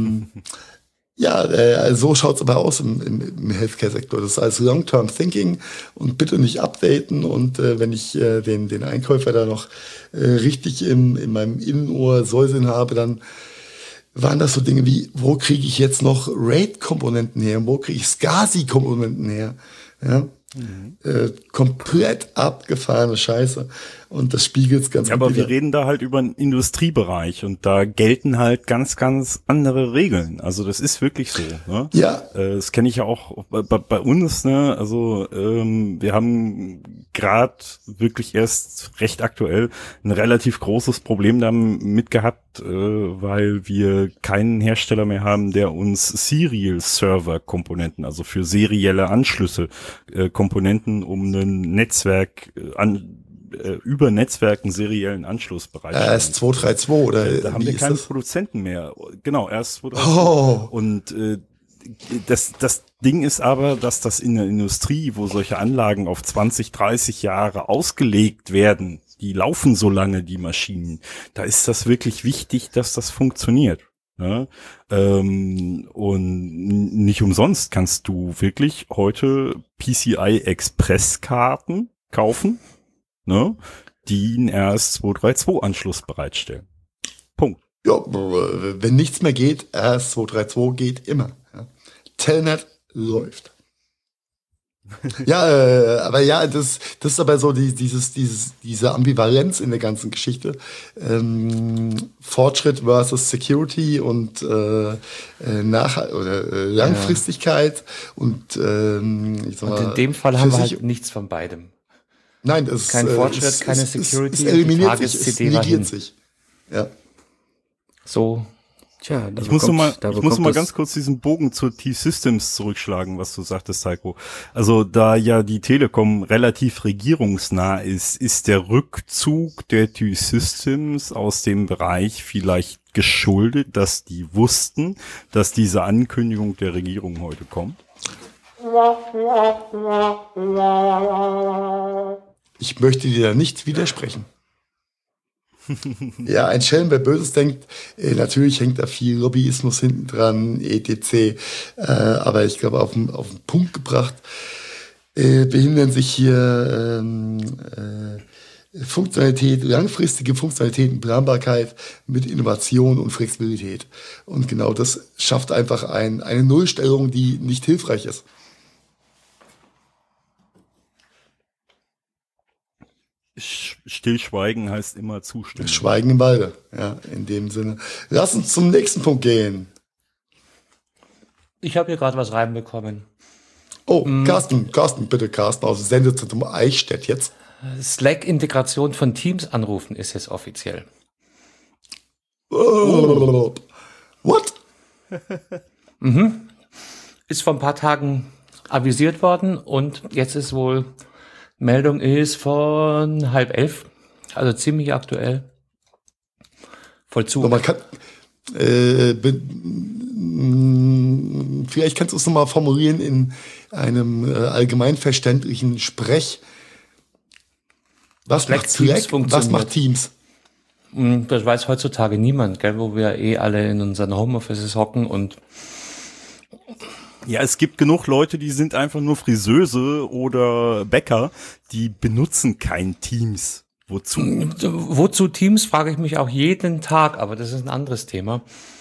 C: so schaut's aber aus im Healthcare-Sektor. Das ist alles Long-Term Thinking und bitte nicht updaten. Und wenn ich den Einkäufer da noch richtig in meinem Innenohr säuseln habe, dann waren das so Dinge wie, wo kriege ich jetzt noch RAID-Komponenten her? Wo kriege ich SCSI-Komponenten her? Ja? Komplett abgefahrene Scheiße. Und das spiegelt es ganz gut.
D: Aber wir reden da halt über einen Industriebereich und da gelten halt ganz, ganz andere Regeln. Also das ist wirklich so. Ne?
C: Ja.
D: Das kenne ich ja auch bei uns. Ne? Also wir haben gerade wirklich erst recht aktuell ein relativ großes Problem damit gehabt, weil wir keinen Hersteller mehr haben, der uns Serial-Server-Komponenten, also für serielle Anschlüsse, Komponenten, um ein Netzwerk über Netzwerken seriellen Anschluss bereitstellen.
C: RS232 oder
D: da haben wir keine Produzenten mehr. Genau, RS232.
C: Oh.
D: Und das Ding ist aber, dass das in der Industrie, wo solche Anlagen auf 20, 30 Jahre ausgelegt werden, die laufen so lange, die Maschinen, da ist das wirklich wichtig, dass das funktioniert. Ne? Und nicht umsonst kannst du wirklich heute PCI-Express-Karten kaufen, ne, die einen RS232-Anschluss bereitstellen. Punkt.
C: Ja, wenn nichts mehr geht, RS232 geht immer. Ja. Telnet läuft. Ja, aber ja, das ist aber so diese Ambivalenz in der ganzen Geschichte. Fortschritt versus Security und Langfristigkeit und ich sag mal,
B: und in dem Fall haben wir halt nichts von beidem.
C: Nein, das
B: kein Fortschritt, keine Security,
C: es eliminiert
B: die
C: sich, es
B: Tages-CD war hin.
C: negiert sich. Ja.
B: So.
E: Tja,
D: Ich muss noch mal ganz kurz diesen Bogen zu T-Systems zurückschlagen, was du sagtest, Heiko. Also da ja die Telekom relativ regierungsnah ist, ist der Rückzug der T-Systems aus dem Bereich vielleicht geschuldet, dass die wussten, dass diese Ankündigung der Regierung heute kommt?
C: Ich möchte dir da nicht widersprechen. Ja, ein Schelm, wer Böses denkt, natürlich hängt da viel Lobbyismus hinten dran, etc. Aber ich glaube, auf den Punkt gebracht, behindern sich hier Funktionalität, langfristige Funktionalität und Planbarkeit mit Innovation und Flexibilität. Und genau das schafft einfach eine Nullstellung, die nicht hilfreich ist.
D: Stillschweigen heißt immer zustimmen.
C: Schweigen im Walde, ja, in dem Sinne. Lass uns zum nächsten Punkt gehen.
B: Ich habe hier gerade was reinbekommen.
C: Oh, Carsten, bitte, Carsten, aus dem Sendezentrum Eichstätt jetzt.
B: Slack-Integration von Teams anrufen ist jetzt offiziell.
C: Oh. What?
B: Ist vor ein paar Tagen avisiert worden und jetzt ist wohl, Meldung ist von 10:30, also ziemlich aktuell. Vollzug.
C: Man kann, vielleicht kannst du es nochmal formulieren in einem allgemeinverständlichen Sprech. Was macht Slack? Was macht Teams?
B: Das weiß heutzutage niemand, gell, wo wir alle in unseren Homeoffices hocken und
D: ja, es gibt genug Leute, die sind einfach nur Friseuse oder Bäcker, die benutzen kein Teams. Wozu?
B: Wozu Teams, frage ich mich auch jeden Tag, aber das ist ein anderes Thema.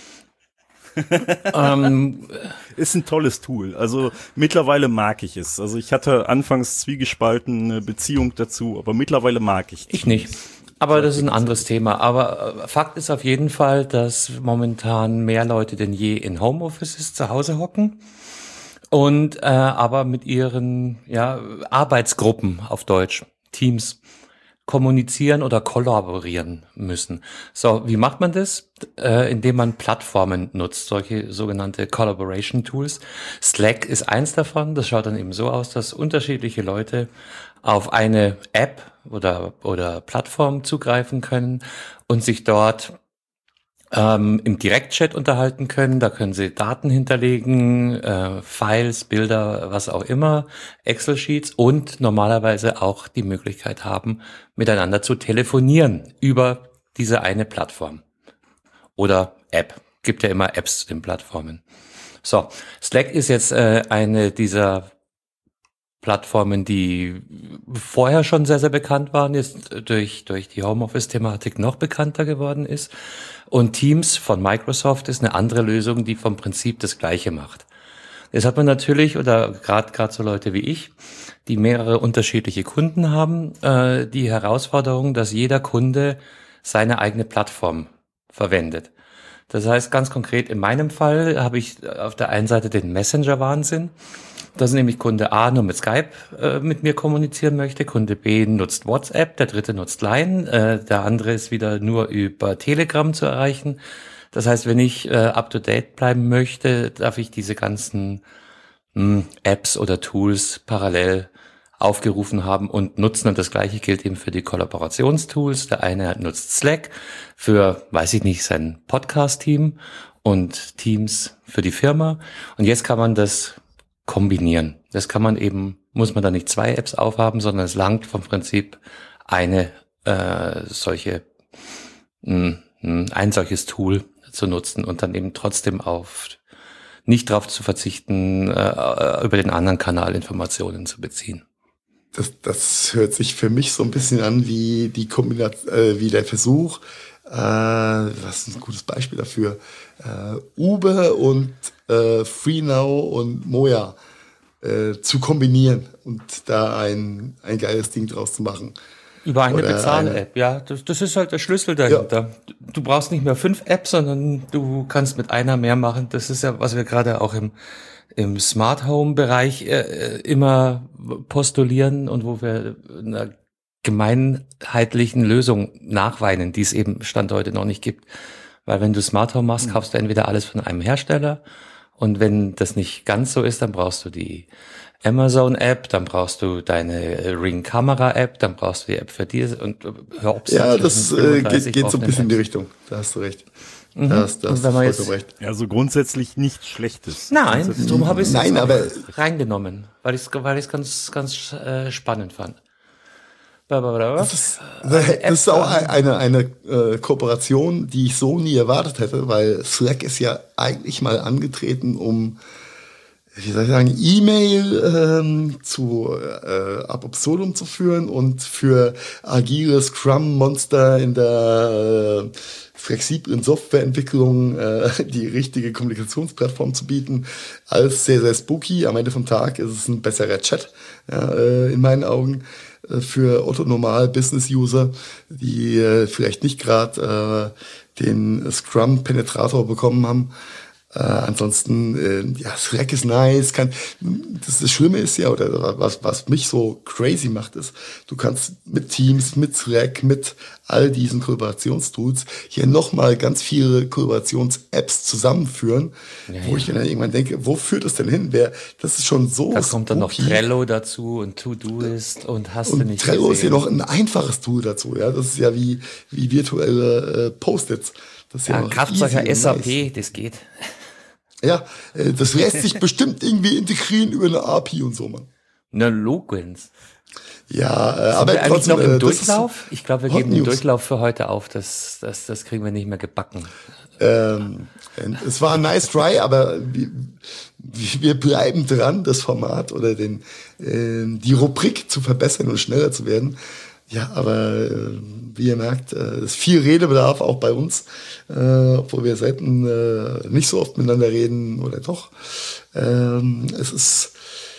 D: Ist ein tolles Tool. Also mittlerweile mag ich es. Also ich hatte anfangs zwiegespalten eine Beziehung dazu, aber mittlerweile mag ich Teams.
B: Ich nicht. Aber das ist ein anderes Thema. Aber Fakt ist auf jeden Fall, dass momentan mehr Leute denn je in Homeoffices zu Hause hocken und aber mit ihren Arbeitsgruppen auf Deutsch, Teams, kommunizieren oder kollaborieren müssen. So, wie macht man das? Indem man Plattformen nutzt, solche sogenannte Collaboration Tools. Slack ist eins davon. Das schaut dann eben so aus, dass unterschiedliche Leute auf eine App oder Plattform zugreifen können und sich dort im Direktchat unterhalten können. Da können sie Daten hinterlegen, Files, Bilder, was auch immer, Excel-Sheets und normalerweise auch die Möglichkeit haben, miteinander zu telefonieren über diese eine Plattform oder App. Gibt ja immer Apps zu den Plattformen. So, Slack ist jetzt eine dieser Plattformen, die vorher schon sehr, sehr bekannt waren, jetzt durch die Homeoffice-Thematik noch bekannter geworden ist. Und Teams von Microsoft ist eine andere Lösung, die vom Prinzip das Gleiche macht. Jetzt hat man natürlich, oder gerade so Leute wie ich, die mehrere unterschiedliche Kunden haben, die Herausforderung, dass jeder Kunde seine eigene Plattform verwendet. Das heißt, ganz konkret in meinem Fall habe ich auf der einen Seite den Messenger-Wahnsinn, dass nämlich Kunde A nur mit Skype mit mir kommunizieren möchte, Kunde B nutzt WhatsApp, der dritte nutzt Line, der andere ist wieder nur über Telegram zu erreichen. Das heißt, wenn ich up-to-date bleiben möchte, darf ich diese ganzen Apps oder Tools parallel aufgerufen haben und nutzen. Und das Gleiche gilt eben für die Kollaborationstools. Der eine nutzt Slack für, weiß ich nicht, sein Podcast-Team und Teams für die Firma. Und jetzt kann man das kombinieren. Das kann man eben, muss man da nicht zwei Apps aufhaben, sondern es langt vom Prinzip ein solches Tool zu nutzen und dann eben trotzdem nicht darauf zu verzichten, über den anderen Kanal Informationen zu beziehen.
C: Das hört sich für mich so ein bisschen an wie die Kombination, wie der Versuch, was ist ein gutes Beispiel dafür, Uber und FreeNow und Moja zu kombinieren und da ein geiles Ding draus zu machen.
B: Über eine Bezahl-App, ja. Das ist halt der Schlüssel dahinter. Ja. Du brauchst nicht mehr 5 Apps, sondern du kannst mit einer mehr machen. Das ist ja, was wir gerade auch im Smart Home Bereich immer postulieren und wo wir einer gemeinheitlichen Lösung nachweinen, die es eben Stand heute noch nicht gibt. Weil wenn du Smart Home machst, kaufst du entweder alles von einem Hersteller und wenn das nicht ganz so ist, dann brauchst du die Amazon-App, dann brauchst du deine Ring-Kamera-App, dann brauchst du die App für dir und
C: ja, das geht so ein bisschen in die Richtung. Da hast du recht. Da hast du vollkommen recht.
D: Ja, so grundsätzlich nichts Schlechtes.
B: Nein, darum habe ich es
C: aber
B: reingenommen, weil ich es ganz, ganz spannend fand.
C: Das ist auch eine Kooperation, die ich so nie erwartet hätte, weil Slack ist ja eigentlich mal angetreten, um, wie soll ich sagen, E-Mail ab absurdum zu führen und für agile Scrum-Monster in der flexiblen Softwareentwicklung die richtige Kommunikationsplattform zu bieten. Alles sehr, sehr spooky. Am Ende vom Tag ist es ein besserer Chat, in meinen Augen, für Otto-Normal-Business-User, die vielleicht nicht gerade den Scrum-Penetrator bekommen haben. Ansonsten, Slack ist nice. Das Schlimme ist ja, oder was mich so crazy macht, ist, du kannst mit Teams, mit Slack, mit all diesen Kollaborationstools hier nochmal ganz viele Kollaborations-Apps zusammenführen, wo ich mir dann irgendwann denke, wo führt das denn hin? Das ist schon so.
B: Da kommt dann noch Trello dazu und To-Doist und hast du nicht
C: Trello
B: gesehen.
C: ist ja noch ein einfaches Tool dazu, ja. Das ist ja wie virtuelle Post-its. Das ist ja
B: Kraftwerker SAP,
C: nice.
B: Das geht.
C: Ja, das lässt sich bestimmt irgendwie integrieren über eine API und so, Mann.
B: Na, Logens.
C: Ja,
B: aber wir trotzdem noch im Durchlauf? Ich glaube, wir geben den
C: News.
B: Durchlauf für heute auf. Das kriegen wir nicht mehr gebacken.
C: Es war ein nice try, aber wir bleiben dran, das Format oder die Rubrik zu verbessern und schneller zu werden. Ja, aber wie ihr merkt, ist viel Redebedarf auch bei uns, obwohl wir selten nicht so oft miteinander reden oder doch. Es ist,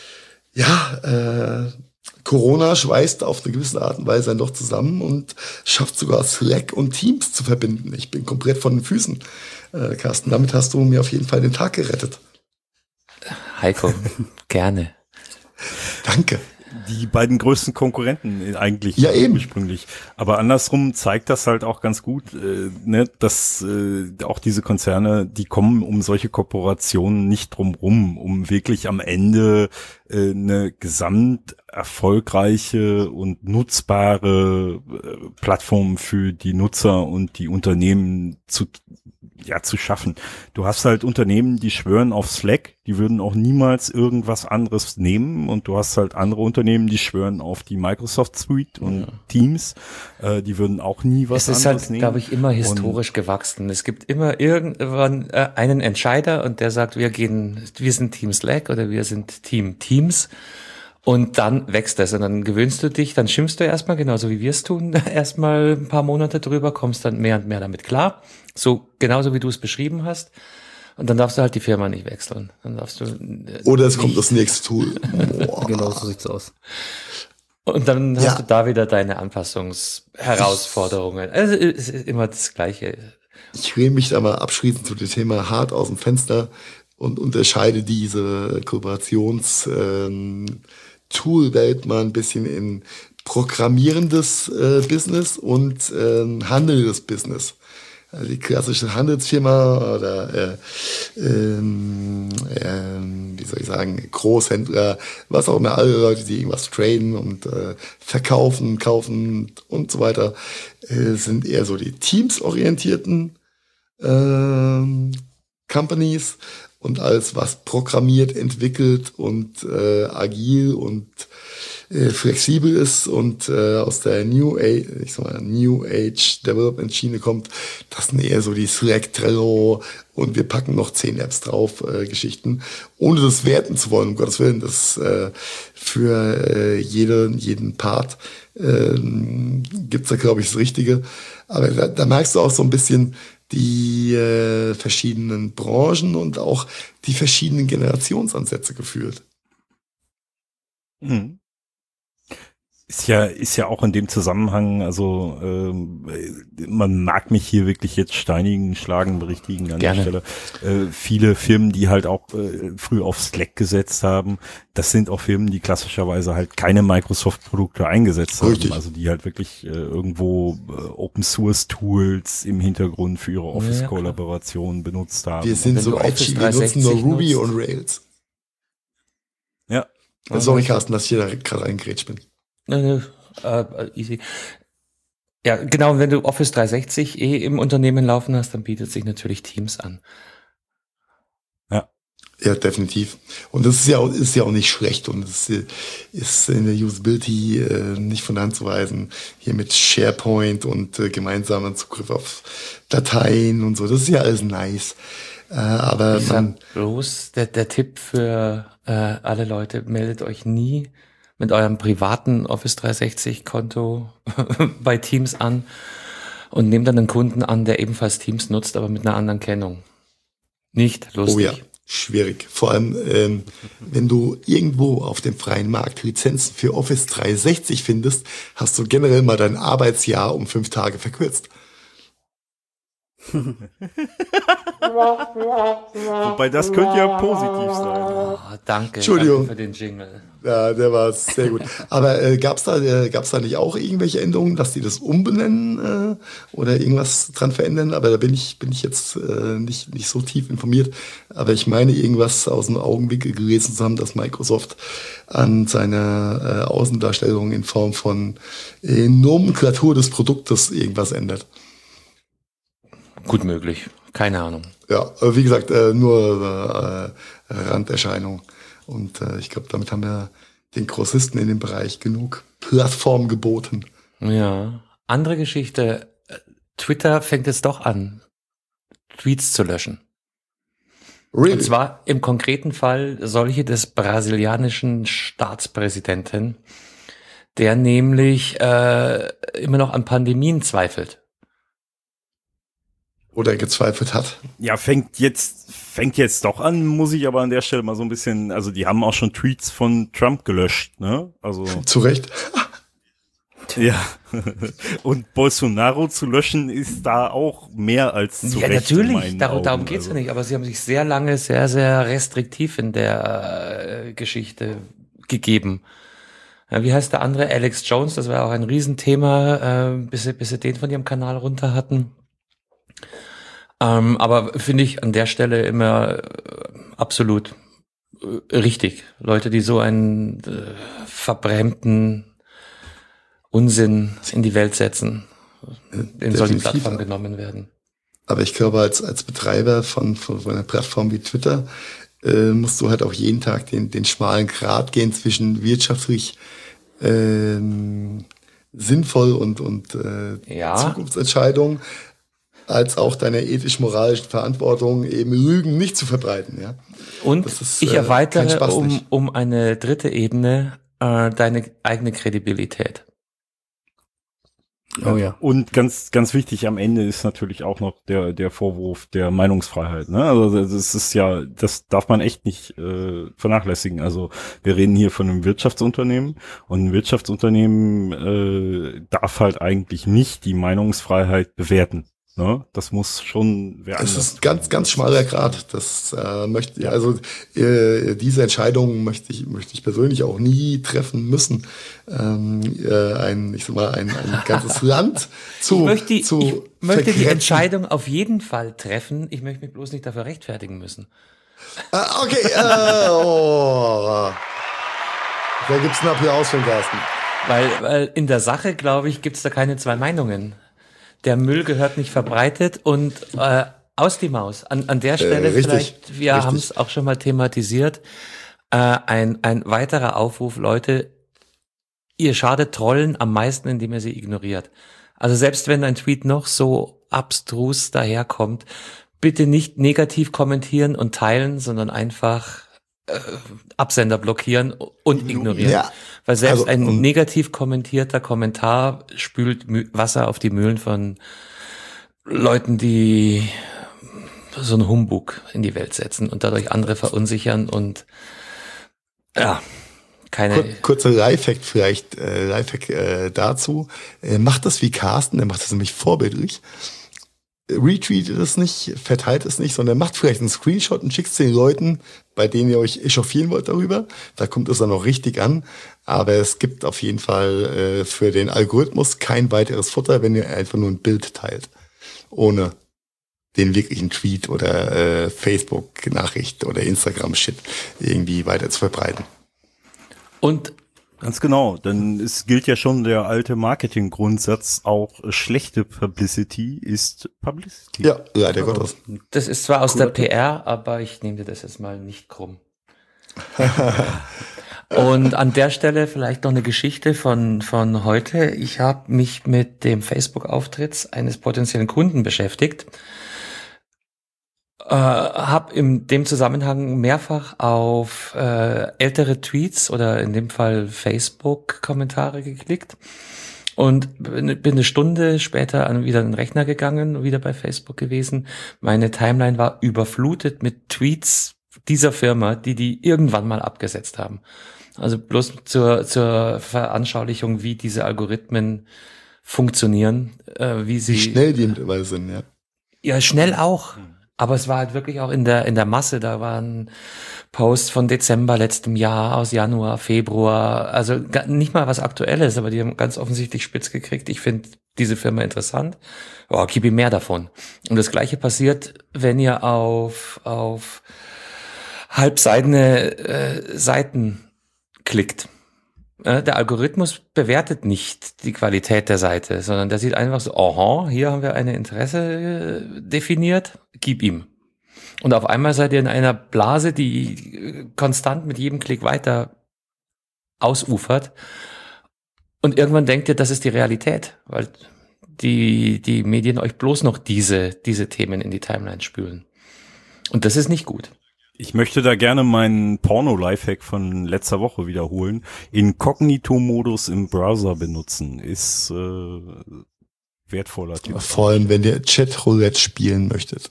C: Corona schweißt auf eine gewisse Art und Weise dann doch zusammen und schafft sogar Slack und Teams zu verbinden. Ich bin komplett von den Füßen, Carsten. Damit hast du mir auf jeden Fall den Tag gerettet.
B: Heiko, gerne.
C: Danke.
D: Die beiden größten Konkurrenten eigentlich ursprünglich. Aber andersrum zeigt das halt auch ganz gut, dass auch diese Konzerne, die kommen um solche Kooperationen nicht drum rum, um wirklich am Ende eine gesamt erfolgreiche und nutzbare Plattform für die Nutzer und die Unternehmen zu schaffen. Du hast halt Unternehmen, die schwören auf Slack, die würden auch niemals irgendwas anderes nehmen, und du hast halt andere Unternehmen, die schwören auf die Microsoft Suite und Teams, die würden auch nie was anderes nehmen. Es ist halt,
B: glaube ich, immer historisch gewachsen. Es gibt immer irgendwann einen Entscheider, und der sagt, wir sind Team Slack oder wir sind Team Teams. Und dann wächst das, und dann gewöhnst du dich, dann schimpfst du erstmal, genauso wie wir es tun, erstmal ein paar Monate drüber, kommst dann mehr und mehr damit klar. So, genauso wie du es beschrieben hast. Und dann darfst du halt die Firma nicht wechseln. Dann darfst du
C: oder es kommt das nächste Tool.
E: Genau so sieht's aus.
B: Und dann hast du da wieder deine Anpassungsherausforderungen. Also es ist immer das Gleiche.
C: Ich will mich da mal abschließend zu dem Thema hart aus dem Fenster und unterscheide diese Kooperations-Tool-Welt mal ein bisschen in programmierendes Business und handelndes Business. Also die klassische Handelsfirma oder wie soll ich sagen, Großhändler, was auch immer, alle Leute, die irgendwas traden und verkaufen, kaufen und so weiter, sind eher so die teamsorientierten Companies, und alles, was programmiert, entwickelt und agil und flexibel ist und aus der New Age Development Schiene kommt, das sind eher so die Slack, Trello und wir packen noch 10 Apps drauf Geschichten, ohne das werten zu wollen, um Gottes Willen. Das für jeden Part gibt's da, glaube ich, das Richtige. Aber da merkst du auch so ein bisschen die verschiedenen Branchen und auch die verschiedenen Generationsansätze gefühlt.
D: Mhm. Ist ja auch in dem Zusammenhang, also man mag mich hier wirklich jetzt steinigen, schlagen, berichtigen an der Stelle. Viele Firmen, die halt auch früh auf Slack gesetzt haben, das sind auch Firmen, die klassischerweise halt keine Microsoft-Produkte eingesetzt haben. Also die halt wirklich irgendwo Open-Source-Tools im Hintergrund für ihre Office-Kollaboration benutzt haben.
C: Wir sind so edgy, wir nutzen nur Ruby und Rails.
D: Ja.
C: Sorry, Carsten, dass ich hier da gerade reingrätscht bin.
B: Easy. Ja, genau, wenn du Office 360 im Unternehmen laufen hast, dann bietet sich natürlich Teams an.
D: Ja.
C: Ja, definitiv. Und das ist ja auch nicht schlecht und es ist in der Usability nicht von der Hand zu weisen. Hier mit SharePoint und gemeinsamer Zugriff auf Dateien und so. Das ist ja alles nice. Aber
B: bloß der Tipp für alle Leute, meldet euch nie mit eurem privaten Office 360 Konto bei Teams an und nehmt dann einen Kunden an, der ebenfalls Teams nutzt, aber mit einer anderen Kennung. Nicht lustig.
C: Oh ja, schwierig. Vor allem, wenn du irgendwo auf dem freien Markt Lizenzen für Office 360 findest, hast du generell mal dein Arbeitsjahr um 5 Tage verkürzt.
D: Wobei das könnte ja positiv sein.
B: Oh, danke für den Jingle.
C: Ja, der war sehr gut. Aber gab's da nicht auch irgendwelche Änderungen, dass die das umbenennen oder irgendwas dran verändern? Aber da bin ich jetzt nicht so tief informiert. Aber ich meine, irgendwas aus dem Augenwinkel gelesen zu haben, dass Microsoft an seiner Außendarstellung in Form von Nomenklatur des Produktes irgendwas ändert.
B: Gut möglich. Keine Ahnung.
C: Ja, wie gesagt, nur Randerscheinung. Und ich glaube, damit haben wir den Grossisten in dem Bereich genug Plattform geboten.
B: Ja. Andere Geschichte. Twitter fängt jetzt doch an, Tweets zu löschen.
C: Really?
B: Und zwar im konkreten Fall solche des brasilianischen Staatspräsidenten, der nämlich immer noch an Pandemien zweifelt.
C: Oder gezweifelt hat.
D: Ja, fängt jetzt doch an, muss ich aber an der Stelle mal so ein bisschen, also die haben auch schon Tweets von Trump gelöscht, ne? Also.
C: Zu Recht.
D: Ja. Und Bolsonaro zu löschen ist da auch mehr als zu Recht.
B: Ja, natürlich. Darum geht's ja nicht. Aber sie haben sich sehr lange sehr, sehr restriktiv in der Geschichte gegeben. Wie heißt der andere? Alex Jones. Das war auch ein Riesenthema, bis sie den von ihrem Kanal runter hatten. Aber finde ich an der Stelle immer absolut richtig. Leute, die so einen verbrämten Unsinn in die Welt setzen, denen soll die Plattform genommen werden.
C: Aber ich glaube, als Betreiber von einer Plattform wie Twitter musst du halt auch jeden Tag den schmalen Grat gehen zwischen wirtschaftlich sinnvoll und Zukunftsentscheidungen, als auch deiner ethisch-moralischen Verantwortung, eben Lügen nicht zu verbreiten. Ja.
B: Und ich erweitere um eine dritte Ebene deine eigene Kredibilität.
D: Oh ja. Und ganz, ganz wichtig am Ende ist natürlich auch noch der Vorwurf der Meinungsfreiheit. Ne? Also das ist ja, das darf man echt nicht vernachlässigen. Also wir reden hier von einem Wirtschaftsunternehmen und ein Wirtschaftsunternehmen darf halt eigentlich nicht die Meinungsfreiheit bewerten. Ne? Das muss schon wer anders.
C: Das ist ganz schmaler Grad. Das diese Entscheidung möchte ich persönlich auch nie treffen müssen. Ein ganzes Land zu
B: Ich möchte die Entscheidung auf jeden Fall treffen. Ich möchte mich bloß nicht dafür rechtfertigen müssen.
C: Okay. Da gibt's einen Applaus von Carsten.
B: Weil in der Sache, glaube ich, gibt's da keine zwei Meinungen. Der Müll gehört nicht verbreitet und aus die Maus. An der Stelle vielleicht, wir haben es auch schon mal thematisiert, ein weiterer Aufruf, Leute, ihr schadet Trollen am meisten, indem ihr sie ignoriert. Also selbst wenn ein Tweet noch so abstrus daherkommt, bitte nicht negativ kommentieren und teilen, sondern einfach Absender blockieren und ignorieren. Ja. Weil selbst ein negativ kommentierter Kommentar spült Wasser auf die Mühlen von Leuten, die so einen Humbug in die Welt setzen und dadurch andere verunsichern und ja, keine...
C: Kurzer Lifehack vielleicht, dazu. Macht das wie Carsten, der macht das nämlich vorbildlich. Retweetet es nicht, verteilt es nicht, sondern macht vielleicht einen Screenshot und schickt es den Leuten, bei denen ihr euch echauffieren wollt darüber. Da kommt es dann auch richtig an. Aber es gibt auf jeden Fall für den Algorithmus kein weiteres Futter, wenn ihr einfach nur ein Bild teilt. Ohne den wirklichen Tweet oder Facebook-Nachricht oder Instagram-Shit irgendwie weiter zu verbreiten.
B: Und
D: Ganz genau, denn es gilt ja schon der alte Marketing-Grundsatz, auch schlechte Publicity ist Publicity.
C: Ja, leider Gottes.
B: Das ist zwar aus der PR, aber ich nehme dir das jetzt mal nicht krumm. Und an der Stelle vielleicht noch eine Geschichte von heute. Ich habe mich mit dem Facebook-Auftritt eines potenziellen Kunden beschäftigt. Habe in dem Zusammenhang mehrfach auf ältere Tweets oder in dem Fall Facebook-Kommentare geklickt und bin eine Stunde später wieder an den Rechner gegangen, wieder bei Facebook gewesen. Meine Timeline war überflutet mit Tweets dieser Firma, die irgendwann mal abgesetzt haben. Also bloß zur Veranschaulichung, wie diese Algorithmen funktionieren, wie
C: schnell die mittlerweile sind, ja.
B: Ja, schnell auch. Aber es war halt wirklich auch in der Masse. Da waren Posts von Dezember letztem Jahr, aus Januar, Februar. Also nicht mal was Aktuelles, aber die haben ganz offensichtlich spitz gekriegt. Ich finde diese Firma interessant. Oh, gib ihm mehr davon. Und das Gleiche passiert, wenn ihr auf halbseidene Seiten klickt. Der Algorithmus bewertet nicht die Qualität der Seite, sondern der sieht einfach so, aha, hier haben wir eine Interesse definiert, gib ihm. Und auf einmal seid ihr in einer Blase, die konstant mit jedem Klick weiter ausufert. Und irgendwann denkt ihr, das ist die Realität, weil die Medien euch bloß noch diese Themen in die Timeline spülen. Und das ist nicht gut.
D: Ich möchte da gerne meinen Porno-Lifehack von letzter Woche wiederholen. Inkognito-Modus im Browser benutzen ist wertvoller Tipp.
C: Vor allem, wenn ihr Chat-Roulette spielen möchtet.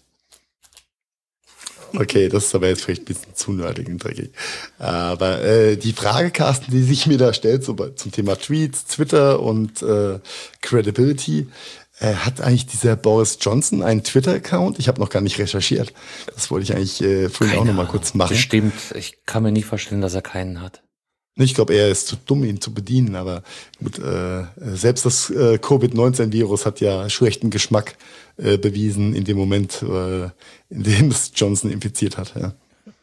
C: Okay, das ist aber jetzt vielleicht ein bisschen zu nerdig und dreckig. Aber die Frage, Carsten, die sich mir da stellt, so zum Thema Tweets, Twitter und Credibility, hat eigentlich dieser Boris Johnson einen Twitter-Account? Ich habe noch gar nicht recherchiert. Das wollte ich eigentlich vorhin auch noch mal kurz machen.
B: Bestimmt. Ich kann mir nicht vorstellen, dass er keinen hat.
C: Ich glaube, er ist zu dumm, ihn zu bedienen. Aber gut, selbst das Covid-19-Virus hat ja schlechten Geschmack bewiesen in dem Moment, in dem es Johnson infiziert hat. Ja,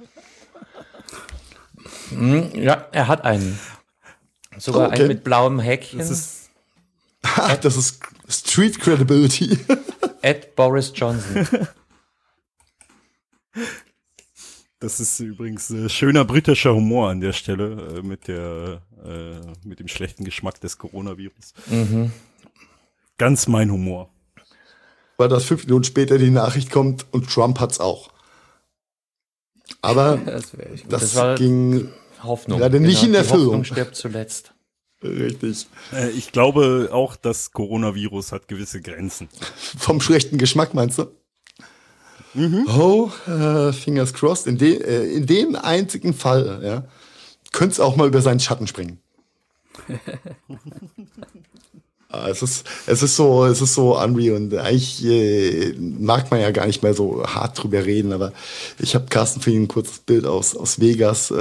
B: ja, er hat einen. Sogar einen mit blauem Häkchen.
C: Das ist Street Credibility.
B: Boris Johnson.
D: Das ist übrigens schöner britischer Humor an der Stelle mit dem schlechten Geschmack des Coronavirus.
B: Mhm.
D: Ganz mein Humor.
C: Weil das 5 Minuten später die Nachricht kommt und Trump hat's auch. Aber das ging
B: Hoffnung.
C: Leider nicht in Erfüllung.
B: Hoffnung stirbt zuletzt.
C: Richtig.
D: Ich glaube auch, das Coronavirus hat gewisse Grenzen.
C: Vom schlechten Geschmack, meinst du? Mhm. Fingers crossed. In dem einzigen Fall, ja, könnte es auch mal über seinen Schatten springen. Es ist so unreal und eigentlich mag man ja gar nicht mehr so hart drüber reden, aber ich habe Carsten für ihn ein kurzes Bild aus Vegas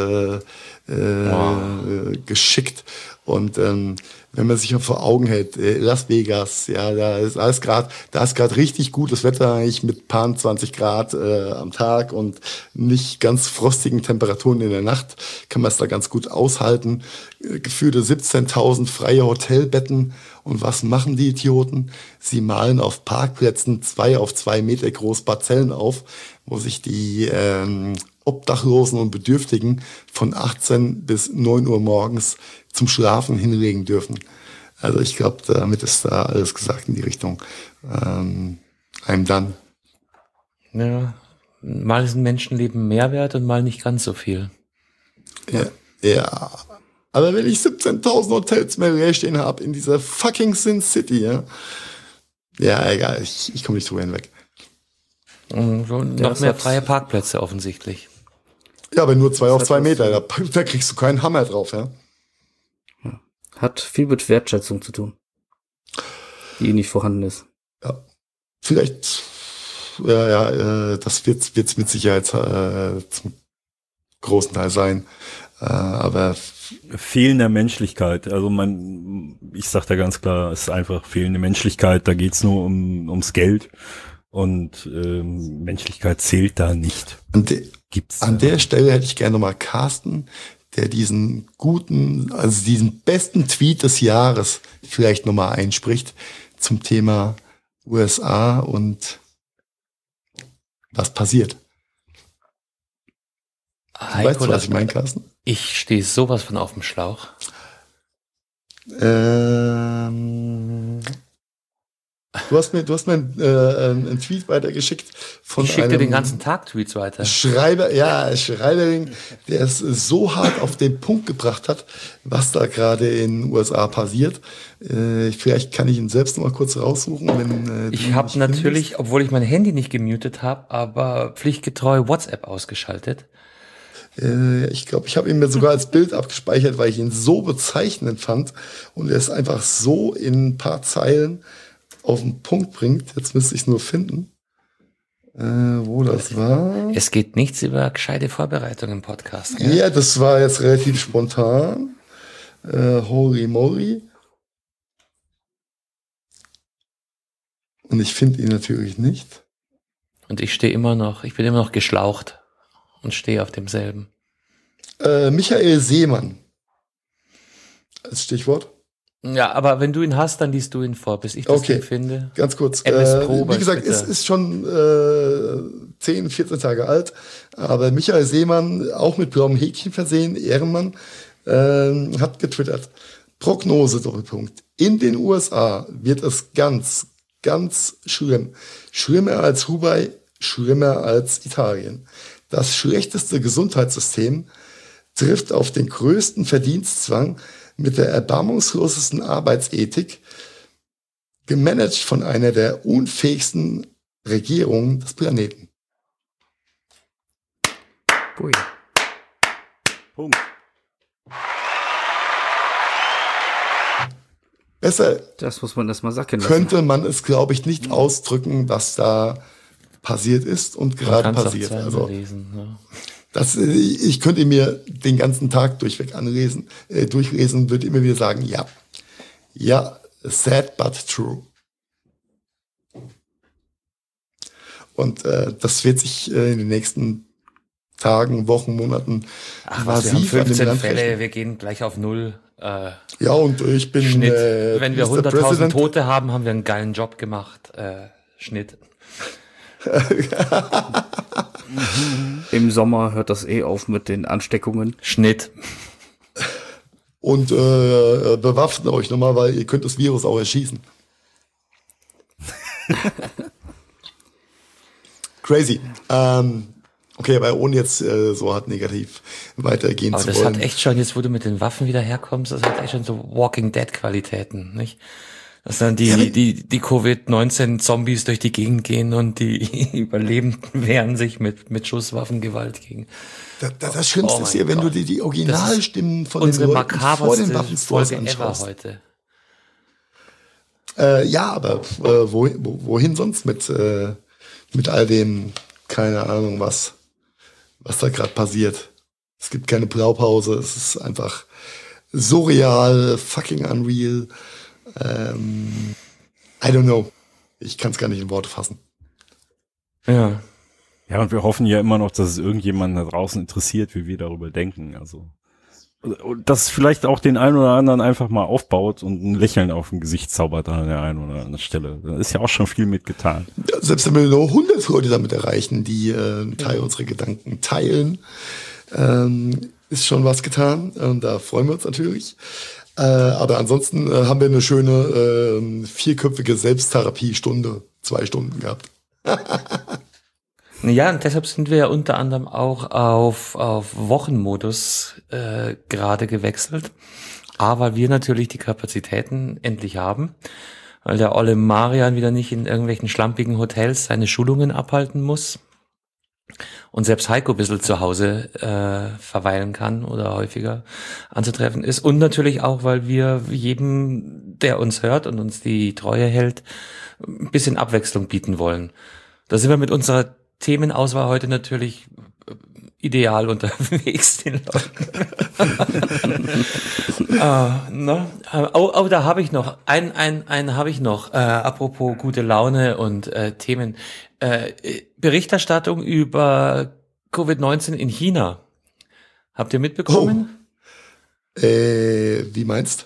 C: geschickt und wenn man sich vor Augen hält, Las Vegas, ja, da ist gerade richtig gutes Wetter eigentlich mit paar 20 Grad am Tag und nicht ganz frostigen Temperaturen in der Nacht, kann man es da ganz gut aushalten. Gefühlte 17.000 freie Hotelbetten. Und was machen die Idioten? Sie malen auf Parkplätzen 2 auf 2 Meter groß Parzellen auf, wo sich die Obdachlosen und Bedürftigen von 18 bis 9 Uhr morgens zum Schlafen hinlegen dürfen. Also ich glaube, damit ist da alles gesagt in die Richtung. Einem dann.
B: Ja, mal ist ein Menschenleben mehr wert und mal nicht ganz so viel.
C: Ja. Aber wenn ich 17.000 Hotels mehr leer stehen habe in dieser fucking Sin City, ja, egal, ich komme nicht drüber hinweg.
B: Und noch mehr freie Parkplätze offensichtlich.
C: Ja, aber nur 2 auf 2 Meter, da kriegst du keinen Hammer drauf, ja.
E: Hat viel mit Wertschätzung zu tun, die nicht vorhanden ist.
C: Ja, vielleicht, das wird's mit Sicherheit zum großen Teil sein, aber
D: fehlender Menschlichkeit, also ich sag da ganz klar, es ist einfach fehlende Menschlichkeit, da geht's nur ums Geld und Menschlichkeit zählt da nicht.
C: An der Stelle hätte ich gerne nochmal Carsten der diesen diesen besten Tweet des Jahres vielleicht nochmal einspricht zum Thema USA und was passiert. Weißt du, was ich meine, Carsten?
B: Ich stehe sowas von auf dem Schlauch.
C: Du hast mir einen Tweet weitergeschickt von
B: ich schicke dir den ganzen Tag Tweets weiter.
C: Schreiberling, der es so hart auf den Punkt gebracht hat, was da gerade in den USA passiert. Vielleicht kann ich ihn selbst noch mal kurz raussuchen. Wenn,
B: ich habe natürlich, obwohl ich mein Handy nicht gemutet habe, aber pflichtgetreu WhatsApp ausgeschaltet.
C: Ich glaube, ich habe ihn mir sogar als Bild abgespeichert, weil ich ihn so bezeichnend fand. Und er ist einfach so in ein paar Zeilen auf den Punkt bringt. Jetzt müsste ich es nur finden, wo das war.
B: Es geht nichts über gescheite Vorbereitung im Podcast.
C: Gell? Ja, das war jetzt relativ spontan. Holy moly. Und ich finde ihn natürlich nicht.
B: Und ich bin immer noch geschlaucht und stehe auf demselben.
C: Michael Seemann als Stichwort.
B: Ja, aber wenn du ihn hast, dann liest du ihn vor, bis ich das Ding finde.
C: Ganz kurz.
B: Wie
C: gesagt, es ist schon 10, 14 Tage alt, aber Michael Seemann, auch mit blauem Häkchen versehen, Ehrenmann, hat getwittert. Prognose, Doppelpunkt. In den USA wird es ganz, ganz schlimm. Schlimmer als Hubei, schlimmer als Italien. Das schlechteste Gesundheitssystem trifft auf den größten Verdienstzwang mit der erbarmungslosesten Arbeitsethik, gemanagt von einer der unfähigsten Regierungen des Planeten.
B: Ui.
D: Punkt.
C: Besser
E: Das muss man erst mal sacken lassen.
C: könnte man es, glaube ich, nicht ausdrücken, was da passiert ist und gerade passiert. Also,
B: lesen, ja.
C: ich könnte mir den ganzen Tag durchweg durchlesen, würde immer wieder sagen, ja, sad but true. Und das wird sich in den nächsten Tagen, Wochen, Monaten
B: wir haben 15 Fälle, wir gehen gleich auf 0.
C: Ja, und ich bin
B: Schnitt. Wenn wir 100.000 Tote haben wir einen geilen Job gemacht. Schnitt.
E: Im Sommer hört das auf mit den Ansteckungen.
B: Schnitt.
C: Und bewaffnet euch nochmal, weil ihr könnt das Virus auch erschießen. Crazy. Okay, aber ohne jetzt so hart negativ weitergehen
B: aber
C: zu
B: das
C: wollen.
B: hat echt schon, jetzt wo du mit den Waffen wieder herkommst, das hat echt schon so Walking Dead Qualitäten, nicht? Dass dann die Covid-19 Zombies durch die Gegend gehen und die Überlebenden wehren sich mit Schusswaffengewalt gegen.
C: Das Schlimmste ist hier, wenn du dir die Originalstimmen von den Leuten vor den Waffenstores anschaust.
B: Heute.
C: Ja, aber wohin sonst mit all dem, keine Ahnung was da gerade passiert. Es gibt keine Blaupause, es ist einfach surreal, fucking unreal. I don't know. Ich kann es gar nicht in Worte fassen.
B: Ja.
D: Ja, und wir hoffen ja immer noch, dass es irgendjemanden da draußen interessiert, wie wir darüber denken. Also, dass es vielleicht auch den einen oder anderen einfach mal aufbaut und ein Lächeln auf dem Gesicht zaubert an der einen oder anderen Stelle. Da ist ja auch schon viel mitgetan.
C: Ja, selbst wenn wir nur 100 Leute damit erreichen, die Teil unserer Gedanken teilen, ist schon was getan. Und da freuen wir uns natürlich. Aber ansonsten haben wir eine schöne vierköpfige Selbsttherapie-Stunde, 2 Stunden gehabt.
B: Ja, und deshalb sind wir ja unter anderem auch auf Wochenmodus gerade gewechselt. Weil wir natürlich die Kapazitäten endlich haben, weil der olle Marian wieder nicht in irgendwelchen schlampigen Hotels seine Schulungen abhalten muss und selbst Heiko ein bisschen zu Hause verweilen kann oder häufiger anzutreffen ist. Und natürlich auch, weil wir jedem, der uns hört und uns die Treue hält, ein bisschen Abwechslung bieten wollen. Da sind wir mit unserer Themenauswahl heute natürlich ideal unterwegs, den Leuten. Da habe ich noch, einen habe ich noch, apropos gute Laune und Themen. Berichterstattung über Covid-19 in China. Habt ihr mitbekommen?
C: Wie meinst?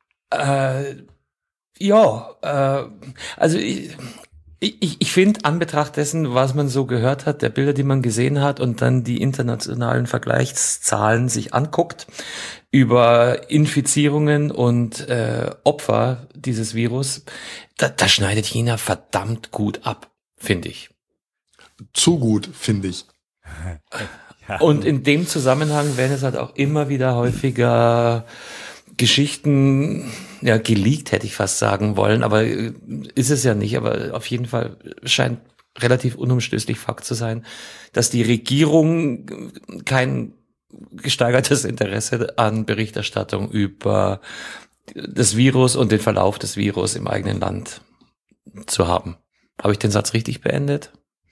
B: Also ich finde, an Betracht dessen, was man so gehört hat, der Bilder, die man gesehen hat und dann die internationalen Vergleichszahlen sich anguckt über Infizierungen und Opfer dieses Virus, da schneidet China verdammt gut ab, finde ich.
C: Zu gut, finde ich.
B: Ja. Und in dem Zusammenhang werden es halt auch immer wieder häufiger Geschichten, ja, geleakt hätte ich fast sagen wollen, aber ist es ja nicht, aber auf jeden Fall scheint relativ unumstößlich Fakt zu sein, dass die Regierung kein gesteigertes Interesse an Berichterstattung über das Virus und den Verlauf des Virus im eigenen Land zu haben. Habe ich den Satz richtig beendet?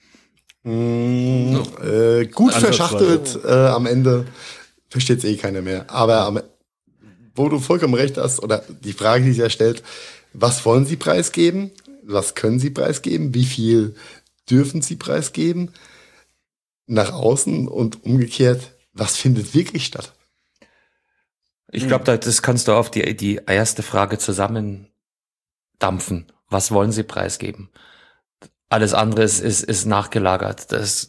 C: Gut verschachtelt, am Ende versteht es keiner mehr. Aber wo du vollkommen recht hast, oder die Frage, die sich ja stellt, was wollen Sie preisgeben? Was können Sie preisgeben? Wie viel dürfen Sie preisgeben? Nach außen und umgekehrt, was findet wirklich statt?
B: Ich glaube, das kannst du auf die erste Frage zusammendampfen. Was wollen Sie preisgeben? Alles andere ist nachgelagert. Das,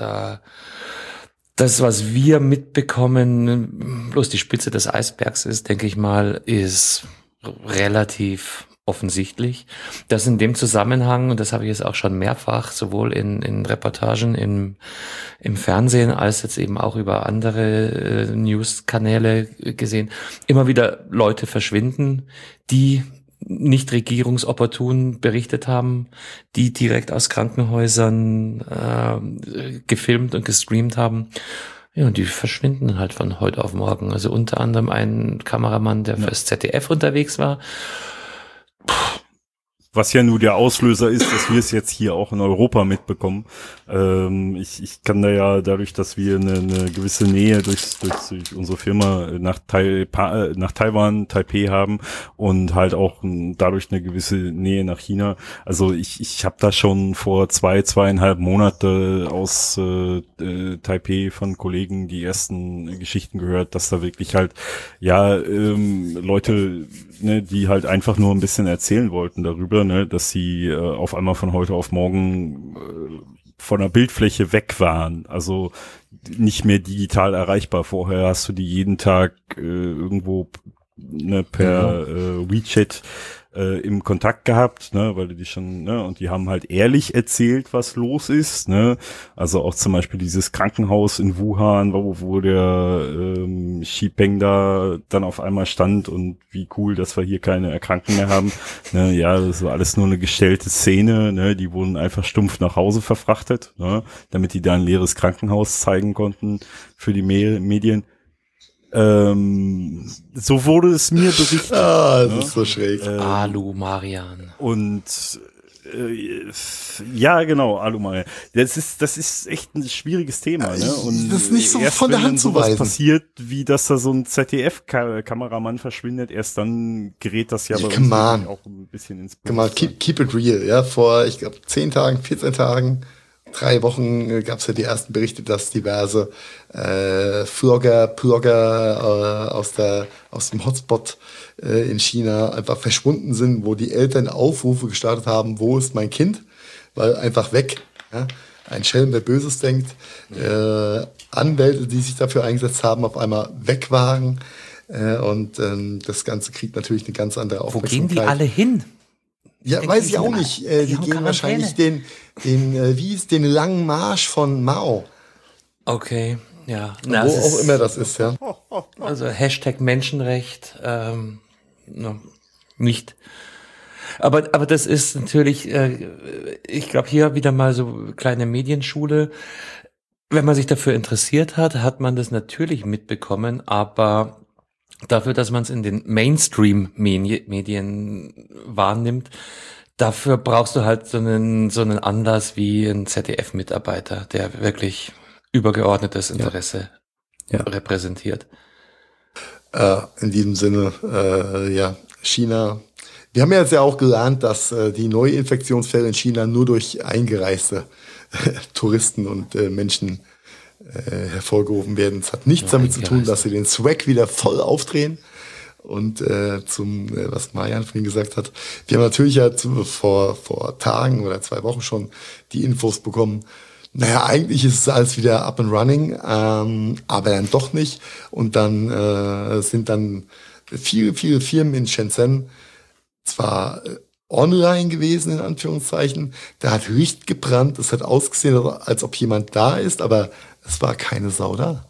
B: was wir mitbekommen, bloß die Spitze des Eisbergs ist, denke ich mal, ist relativ offensichtlich. Dass in dem Zusammenhang, und das habe ich jetzt auch schon mehrfach, sowohl in Reportagen im Fernsehen als jetzt eben auch über andere News-Kanäle gesehen, immer wieder Leute verschwinden, die nicht regierungsopportun berichtet haben, die direkt aus Krankenhäusern gefilmt und gestreamt haben. Ja, und die verschwinden halt von heute auf morgen. Also unter anderem ein Kameramann, der fürs ZDF unterwegs war.
D: Was ja nur der Auslöser ist, dass wir es jetzt hier auch in Europa mitbekommen. Ich kann da ja dadurch, dass wir eine gewisse Nähe durch unsere Firma nach Taiwan, Taipei haben und halt auch dadurch eine gewisse Nähe nach China. Also ich habe da schon vor 2,5 Monate aus Taipei von Kollegen die ersten Geschichten gehört, dass da wirklich halt Leute, ne, die halt einfach nur ein bisschen erzählen wollten darüber, ne, dass sie auf einmal von heute auf morgen von der Bildfläche weg waren, also nicht mehr digital erreichbar. Vorher hast du die jeden Tag irgendwo per WeChat im Kontakt gehabt, ne, weil die schon, ne, und die haben halt ehrlich erzählt, was los ist, ne, also auch zum Beispiel dieses Krankenhaus in Wuhan, wo der Xi Peng da dann auf einmal stand und wie cool, dass wir hier keine Erkrankten mehr haben, ne, ja, das war alles nur eine gestellte Szene, ne, die wurden einfach stumpf nach Hause verfrachtet, ne, damit die da ein leeres Krankenhaus zeigen konnten für die Medien. So wurde es mir berichtet.
C: Das ist so schräg.
B: Alu Marian.
D: Und ja, genau, Alu Marian. Das ist echt ein schwieriges Thema, ne? Und
C: das ist nicht so
D: erst
C: von der Hand zu weisen.
D: Passiert, wie dass da so ein ZDF-Kameramann verschwindet, erst dann gerät das ja bei uns auch ein bisschen ins Bewusstsein.
C: Keep it real, ja. Vor, ich glaube, 10 Tagen, 14 Tagen, 3 Wochen gab es ja die ersten Berichte, dass diverse Blogger aus dem Hotspot in China einfach verschwunden sind, wo die Eltern Aufrufe gestartet haben, wo ist mein Kind? Weil einfach weg. Ja? Ein Schelm, wer Böses denkt. Anwälte, die sich dafür eingesetzt haben, auf einmal weg waren. Und das Ganze kriegt natürlich eine ganz andere Aufmerksamkeit.
B: Wo gehen die alle hin?
C: Ja, weiß ich auch nicht. Die gehen wahrscheinlich den langen Marsch von Mao.
B: Okay, ja.
C: Wo auch immer das ist, ja.
B: Also Hashtag Menschenrecht, nicht. Aber das ist natürlich, ich glaube, hier wieder mal so kleine Medienschule. Wenn man sich dafür interessiert hat, hat man das natürlich mitbekommen, aber dafür, dass man es in den Mainstream-Medien wahrnimmt, dafür brauchst du halt so einen Anlass wie ein ZDF-Mitarbeiter, der wirklich übergeordnetes Interesse repräsentiert.
C: In diesem Sinne, China. Wir haben ja jetzt ja auch gelernt, dass die Neuinfektionsfälle in China nur durch eingereiste Touristen und Menschen hervorgehoben werden. Es hat nichts damit zu tun, dass sie den Swag wieder voll aufdrehen. Und was Marian vorhin gesagt hat, wir haben natürlich ja vor Tagen oder 2 Wochen schon die Infos bekommen, naja, eigentlich ist es alles wieder up and running, aber dann doch nicht. Und dann sind dann viele Firmen in Shenzhen zwar online gewesen, in Anführungszeichen, da hat Licht gebrannt, es hat ausgesehen, als ob jemand da ist, aber es war keine Sau da.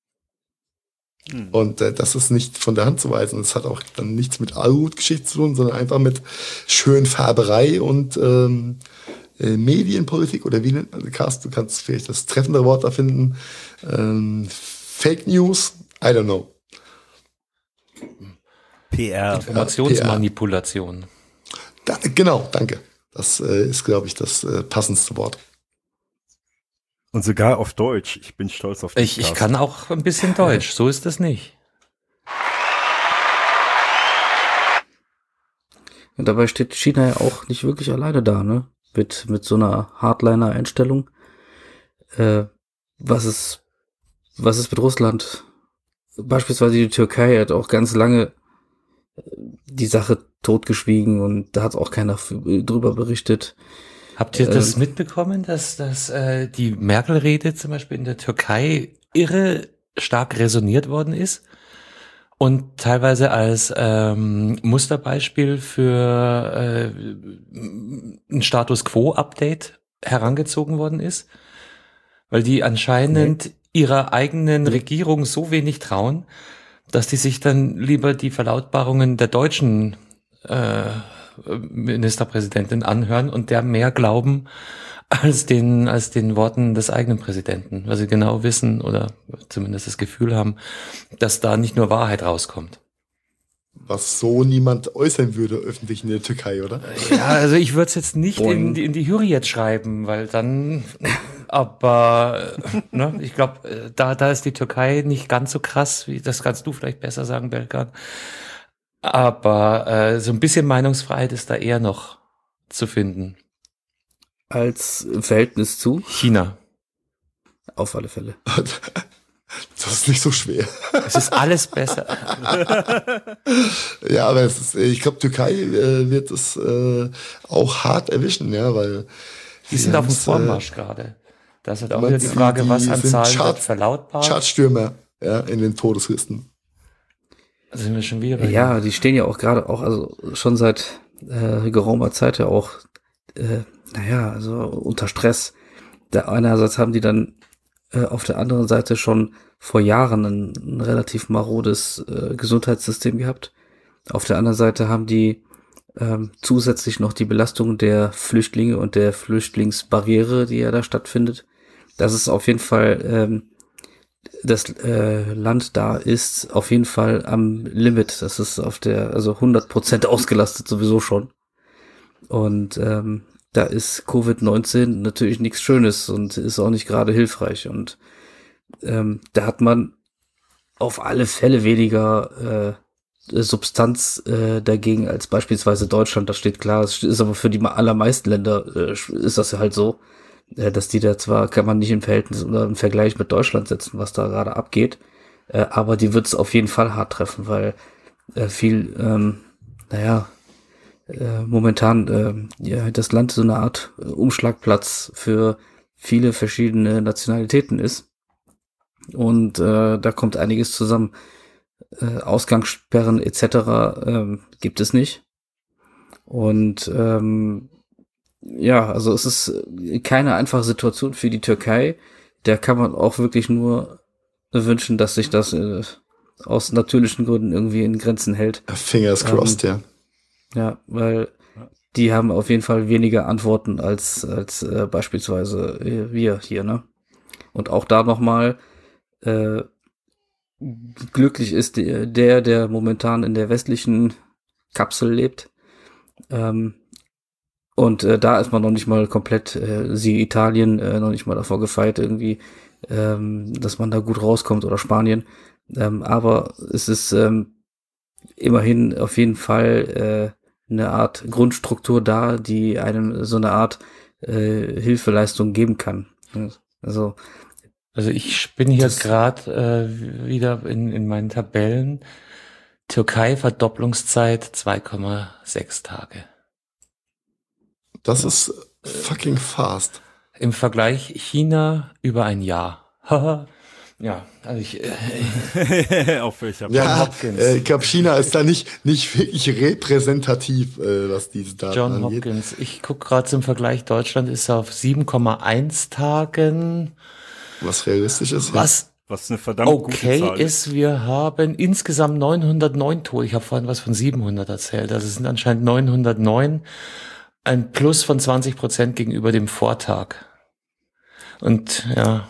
C: Und das ist nicht von der Hand zu weisen. Es hat auch dann nichts mit Aluhut-Geschichte zu tun, sondern einfach mit Schönfärberei und Medienpolitik, oder wie nennt man das? Carsten, du kannst vielleicht das treffende Wort da finden. Fake News, I don't know.
D: PR.
B: Informationsmanipulation.
C: Genau, danke. Das ist, glaube ich, das passendste Wort.
D: Und sogar auf Deutsch. Ich bin stolz auf dich.
B: Ich kann auch ein bisschen Deutsch, so ist das nicht.
E: Und dabei steht China ja auch nicht wirklich alleine da, ne? Mit so einer Hardliner-Einstellung. Was ist mit Russland? Beispielsweise die Türkei hat auch ganz lange die Sache totgeschwiegen und da hat auch keiner drüber berichtet.
B: Habt ihr das mitbekommen, dass die Merkel-Rede zum Beispiel in der Türkei irre stark resoniert worden ist und teilweise als Musterbeispiel für ein Status-Quo-Update herangezogen worden ist? Weil die anscheinend ihrer eigenen Regierung so wenig trauen, dass die sich dann lieber die Verlautbarungen der deutschen Ministerpräsidentin anhören und der mehr glauben als den Worten des eigenen Präsidenten, weil sie genau wissen oder zumindest das Gefühl haben, dass da nicht nur Wahrheit rauskommt.
C: Was so niemand äußern würde öffentlich in der Türkei, oder?
B: Ja, also ich würde es jetzt nicht in die Hürriyet schreiben, weil dann, aber ne, ich glaube, da ist die Türkei nicht ganz so krass, wie das kannst du vielleicht besser sagen, Belkan. Aber so ein bisschen Meinungsfreiheit ist da eher noch zu finden.
E: Als im Verhältnis zu
B: China.
E: Auf alle Fälle.
C: Das ist nicht so schwer.
B: Es ist alles besser.
C: Ja, aber ich glaube, Türkei wird es auch hart erwischen, ja, weil
B: die sind auf dem Vormarsch gerade. Da ist halt auch wieder die Frage, was an Zahlen wird verlautbart.
C: Chartstürmer, ja, in den Todeslisten.
B: Da sind wir schon wieder bei
E: Ja, die stehen ja auch gerade also schon seit geraumer Zeit ja auch, also unter Stress. Einerseits haben die dann auf der anderen Seite schon vor Jahren ein relativ marodes Gesundheitssystem gehabt. Auf der anderen Seite haben die zusätzlich noch die Belastung der Flüchtlinge und der Flüchtlingsbarriere, die ja da stattfindet. Das ist auf jeden Fall, das Land da ist auf jeden Fall am Limit. Das ist 100% ausgelastet sowieso schon. Und da ist Covid-19 natürlich nichts Schönes und ist auch nicht gerade hilfreich. Und da hat man auf alle Fälle weniger Substanz dagegen als beispielsweise Deutschland. Das steht klar. Es ist aber für die allermeisten Länder ist das ja halt so, dass die da zwar, kann man nicht im Verhältnis oder im Vergleich mit Deutschland setzen, was da gerade abgeht, aber die wird es auf jeden Fall hart treffen, weil momentan das Land so eine Art Umschlagplatz für viele verschiedene Nationalitäten ist. Und da kommt einiges zusammen. Ausgangssperren etc. Gibt es nicht. Und also es ist keine einfache Situation für die Türkei. Da kann man auch wirklich nur wünschen, dass sich das aus natürlichen Gründen irgendwie in Grenzen hält.
C: Fingers crossed, ja.
E: Ja, weil die haben auf jeden Fall weniger Antworten als beispielsweise wir hier, ne? Und auch da nochmal glücklich ist der momentan in der westlichen Kapsel lebt. Und da ist man noch nicht mal komplett, siehe Italien, noch nicht mal davor gefeit irgendwie, dass man da gut rauskommt, oder Spanien. Aber es ist immerhin auf jeden Fall eine Art Grundstruktur da, die einem so eine Art Hilfeleistung geben kann. Also
B: Also ich bin hier gerade wieder in meinen Tabellen. Türkei Verdopplungszeit 2,6 Tage.
C: Das ist fucking fast.
B: Im Vergleich China über ein Jahr. Ja, also
D: Auf welcher
C: Ja, ich glaube, China ist da nicht wirklich repräsentativ, was diese Daten
B: John
C: angeht.
B: Hopkins. Ich gucke gerade zum Vergleich. Deutschland ist auf 7,1 Tagen.
C: Was realistisch ist.
B: Was
D: eine verdammt gute Zahl
B: ist, wir haben insgesamt 909 Tote. Ich habe vorhin was von 700 erzählt. Also es sind anscheinend 909. Ein Plus von 20% gegenüber dem Vortag. Und ja.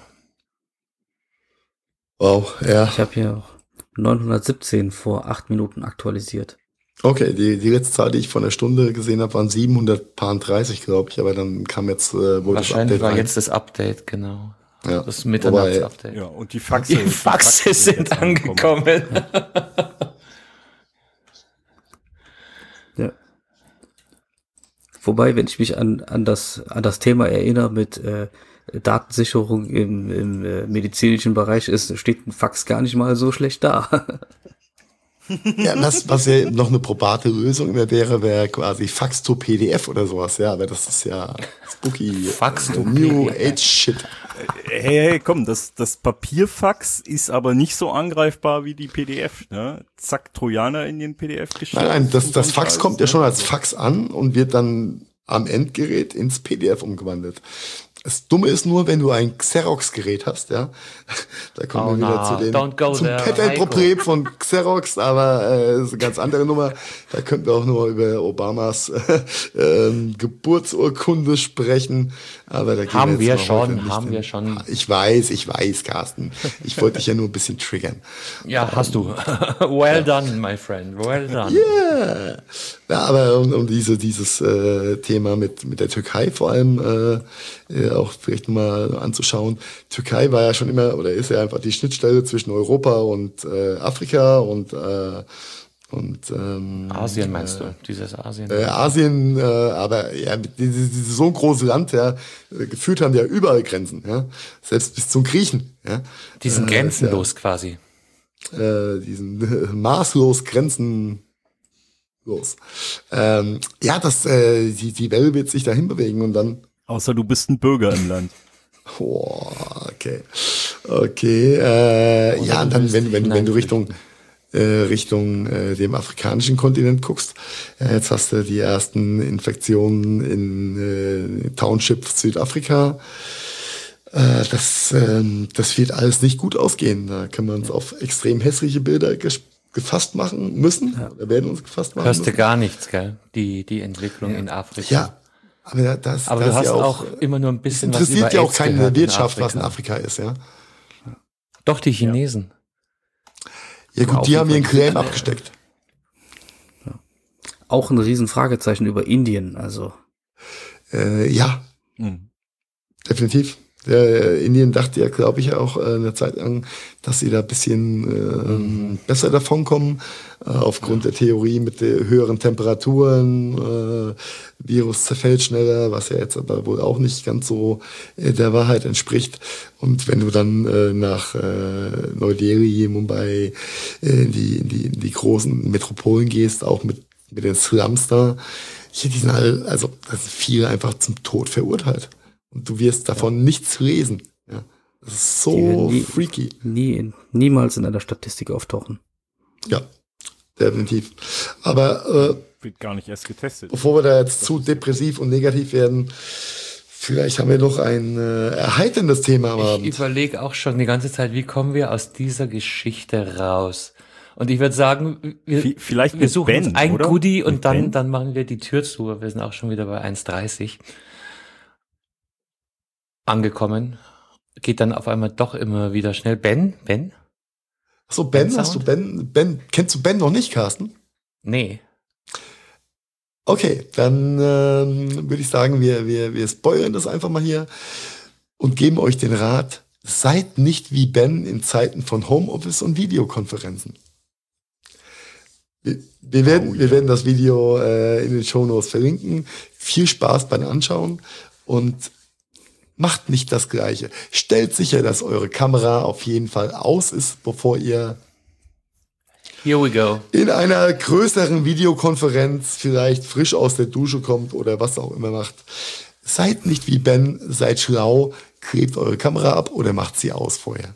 C: Wow, ja.
E: Ich habe hier auch 917 vor 8 Minuten aktualisiert.
C: Okay, die letzte Zahl, die ich von der Stunde gesehen habe, waren 730, glaube ich. Aber dann kam jetzt wohl
B: wahrscheinlich
C: das Update
B: war
C: rein.
B: jetzt das Update, genau.
C: Ja.
B: Das Mitternachtsupdate.
D: Ja, und die Faxe,
B: Die Faxe sind angekommen.
E: Ja. Wobei, wenn ich mich an das Thema erinnere mit Datensicherung im medizinischen Bereich, steht ein Fax gar nicht mal so schlecht da.
C: Ja, was ja noch eine probate Lösung wäre quasi Fax to PDF oder sowas, ja, aber das ist ja spooky.
B: Fax to
C: New
B: PDF.
C: Age Shit.
D: Hey, komm, das Papierfax ist aber nicht so angreifbar wie die PDF, ne? Zack, Trojaner in den PDF geschickt.
C: Nein, das Fax kommt ja schon als Fax an und wird dann am Endgerät ins PDF umgewandelt. Das Dumme ist nur, wenn du ein Xerox-Gerät hast, ja. Da kommen wir wieder zum Patent-Problem von Xerox, aber ist eine ganz andere Nummer. Da könnten wir auch nur über Obamas Geburtsurkunde sprechen. Aber da
B: haben wir schon.
C: Ich weiß, Carsten. Ich wollte dich ja nur ein bisschen triggern.
B: Ja, hast du. Well done, my friend. Well done.
C: Yeah. Ja, aber um dieses Thema mit der Türkei vor allem auch vielleicht mal anzuschauen. Türkei war ja schon immer oder ist ja einfach die Schnittstelle zwischen Europa und Afrika und
B: Asien meinst du? Dieses Asien?
C: Asien, aber ja, dieses so ein großes Land, ja, gefühlt haben die ja überall Grenzen, ja, selbst bis zum Griechen, ja.
B: Die sind grenzenlos quasi.
C: Diesen maßlos grenzenlos. Ja, die Welle wird sich dahin bewegen und dann.
D: Außer du bist ein Bürger im Land.
C: Oh, okay. Ja, und dann, wenn du Richtung dem afrikanischen Kontinent guckst, jetzt hast du die ersten Infektionen in Townships Südafrika. Das wird alles nicht gut ausgehen. Da können wir uns auf extrem hässliche Bilder gefasst machen müssen. Ja. Oder werden uns gefasst machen
B: Hörst
C: müssen.
B: du gar nichts, gell? Die Entwicklung in Afrika.
C: Ja. Aber
B: du hast ja auch immer nur ein bisschen was über
C: interessiert ja auch
B: AIDS
C: keine
B: gehört
C: Wirtschaft, was in Afrika ist, ja.
B: Doch, die Chinesen.
C: Ja gut, die haben ihren Claim abgesteckt.
E: Ja. Auch ein Riesenfragezeichen über Indien, also.
C: Ja, definitiv. Indien dachte ja, glaube ich, auch eine Zeit lang, dass sie da ein bisschen besser davonkommen, aufgrund der Theorie mit den höheren Temperaturen, Virus zerfällt schneller, was ja jetzt aber wohl auch nicht ganz so der Wahrheit entspricht. Und wenn du dann nach Neu-Delhi, Mumbai, in die großen Metropolen gehst, auch mit den Slums da, hier, die sind alle, also das ist viel einfach zum Tod verurteilt. Und du wirst davon nichts lesen. Ja. Das ist so freaky.
E: Niemals in einer Statistik auftauchen.
C: Ja, definitiv. Aber
D: wird gar nicht erst getestet.
C: Bevor wir da jetzt zu depressiv und negativ werden, vielleicht haben wir noch ein erheiterndes Thema am Abend.
B: Ich überlege auch schon die ganze Zeit, wie kommen wir aus dieser Geschichte raus? Und ich würde sagen, wir suchen Ben, uns ein Goodie und dann machen wir die Tür zu. Wir sind auch schon wieder bei 1,30 angekommen. Geht dann auf einmal doch immer wieder schnell. Ben?
C: Achso, Ben, hast du Ben? Kennst du Ben noch nicht, Carsten?
B: Nee.
C: Okay, dann würde ich sagen, wir spoilern das einfach mal hier und geben euch den Rat, seid nicht wie Ben in Zeiten von Homeoffice und Videokonferenzen. Wir werden das Video in den Shownotes verlinken. Viel Spaß beim Anschauen und macht nicht das Gleiche. Stellt sicher, dass eure Kamera auf jeden Fall aus ist, bevor ihr
B: Here we go.
C: in einer größeren Videokonferenz vielleicht frisch aus der Dusche kommt oder was auch immer macht. Seid nicht wie Ben, seid schlau, klebt eure Kamera ab oder macht sie aus vorher.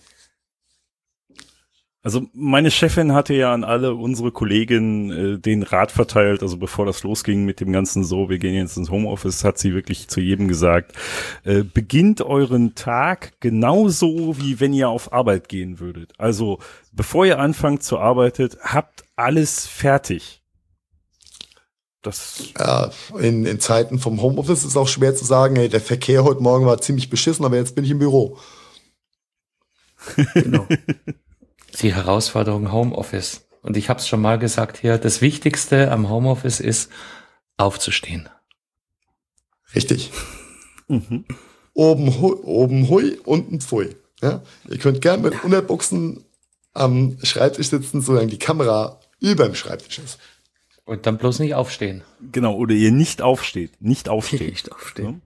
D: Also meine Chefin hatte ja an alle unsere Kollegen den Rat verteilt, also bevor das losging mit dem ganzen so, wir gehen jetzt ins Homeoffice, hat sie wirklich zu jedem gesagt, beginnt euren Tag genauso, wie wenn ihr auf Arbeit gehen würdet. Also bevor ihr anfangt zu arbeiten, habt alles fertig. Das
C: Ja, in Zeiten vom Homeoffice ist auch schwer zu sagen, hey, der Verkehr heute Morgen war ziemlich beschissen, aber jetzt bin ich im Büro.
E: Genau.
B: Die Herausforderung Homeoffice. Und ich habe es schon mal gesagt hier, das Wichtigste am Homeoffice ist, aufzustehen.
C: Richtig. Oben hui, unten pfui. Ja? Ihr könnt gerne mit Unterbuchsen am Schreibtisch sitzen, solange die Kamera über dem Schreibtisch ist.
B: Und dann bloß nicht aufstehen.
D: genau, oder ihr nicht aufsteht. Nicht aufstehen.
E: Nicht aufstehen.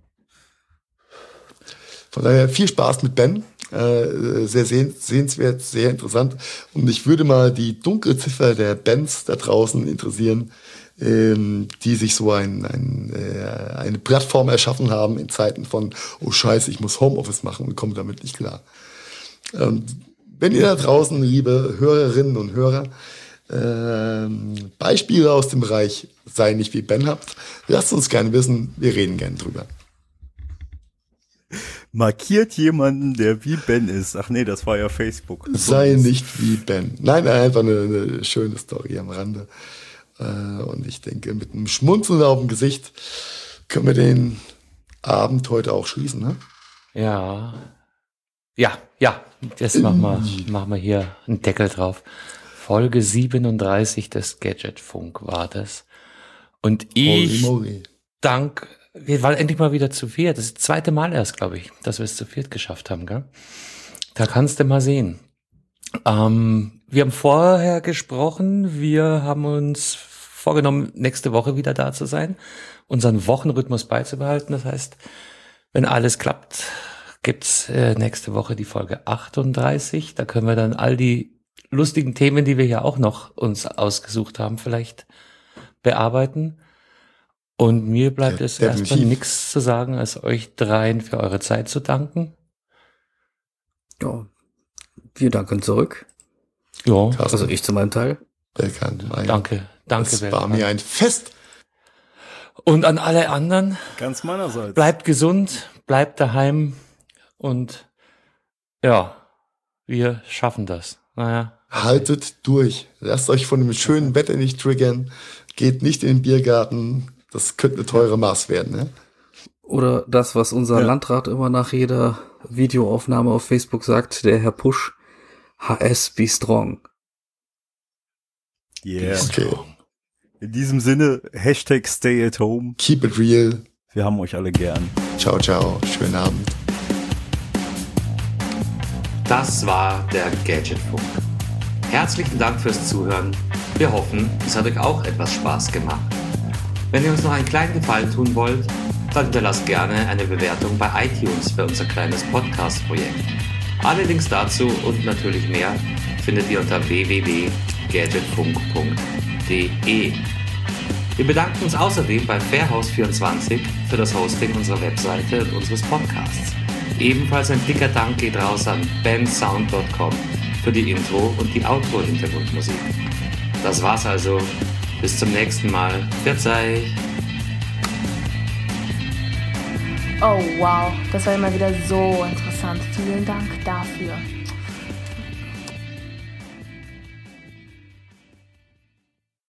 C: Von daher viel Spaß mit Ben. Sehr sehenswert, sehr interessant. Und ich würde mal die dunkle Ziffer der Bands da draußen interessieren, die sich so eine Plattform erschaffen haben in Zeiten von, oh Scheiße, ich muss Homeoffice machen und komme damit nicht klar. Wenn ihr da draußen, liebe Hörerinnen und Hörer, Beispiele aus dem Bereich sei nicht wie Ben habt, lasst uns gerne wissen, wir reden gerne drüber.
D: Markiert jemanden, der wie Ben ist. Ach nee, das war ja Facebook.
C: Sei nicht wie Ben. Nein, einfach eine schöne Story am Rande. Und ich denke, mit einem Schmunzeln auf dem Gesicht können wir den Abend heute auch schließen, ne?
B: Ja. Das machen wir hier einen Deckel drauf. Folge 37 des Gadgetfunk war das. Und ich dank, wir waren endlich mal wieder zu viert. Das ist das zweite Mal erst, glaube ich, dass wir es zu viert geschafft haben, gell? Da kannst du mal sehen. Wir haben vorher gesprochen, wir haben uns vorgenommen, nächste Woche wieder da zu sein, unseren Wochenrhythmus beizubehalten. Das heißt, wenn alles klappt, gibt's nächste Woche die Folge 38. Da können wir dann all die lustigen Themen, die wir hier auch noch uns ausgesucht haben, vielleicht bearbeiten. Und mir bleibt es erstmal nichts zu sagen, als euch dreien für eure Zeit zu danken.
E: Ja, wir danken zurück.
B: Ja,
E: Also ich zu meinem Teil.
B: danke.
C: Es war mir ein Fest.
B: Und an alle anderen,
D: Ganz meinerseits.
B: bleibt gesund, bleibt daheim und ja, wir schaffen das. Naja.
C: Haltet durch. Lasst euch von dem schönen Wetter nicht triggern. Geht nicht in den Biergarten. Das könnte eine teure Maß werden, ne?
E: Oder das, was unser Landrat immer nach jeder Videoaufnahme auf Facebook sagt, der Herr Pusch, HS be strong.
D: Yeah.
C: Okay.
D: In diesem Sinne, Hashtag stay at home.
C: Keep it real.
D: Wir haben euch alle gern.
C: Ciao, ciao. Schönen Abend.
B: Das war der Gadgetfunk. Herzlichen Dank fürs Zuhören. Wir hoffen, es hat euch auch etwas Spaß gemacht. Wenn ihr uns noch einen kleinen Gefallen tun wollt, dann hinterlasst gerne eine Bewertung bei iTunes für unser kleines Podcast-Projekt. Alle Links dazu und natürlich mehr findet ihr unter www.gadgetfunk.de. Wir bedanken uns außerdem bei Fairhouse24 für das Hosting unserer Webseite und unseres Podcasts. Ebenfalls ein dicker Dank geht raus an bensound.com für die Intro- und die Outro-Hintergrundmusik. Das war's also. Bis zum nächsten Mal. Verzeih.
A: Oh wow, das war immer wieder so interessant. Vielen Dank dafür.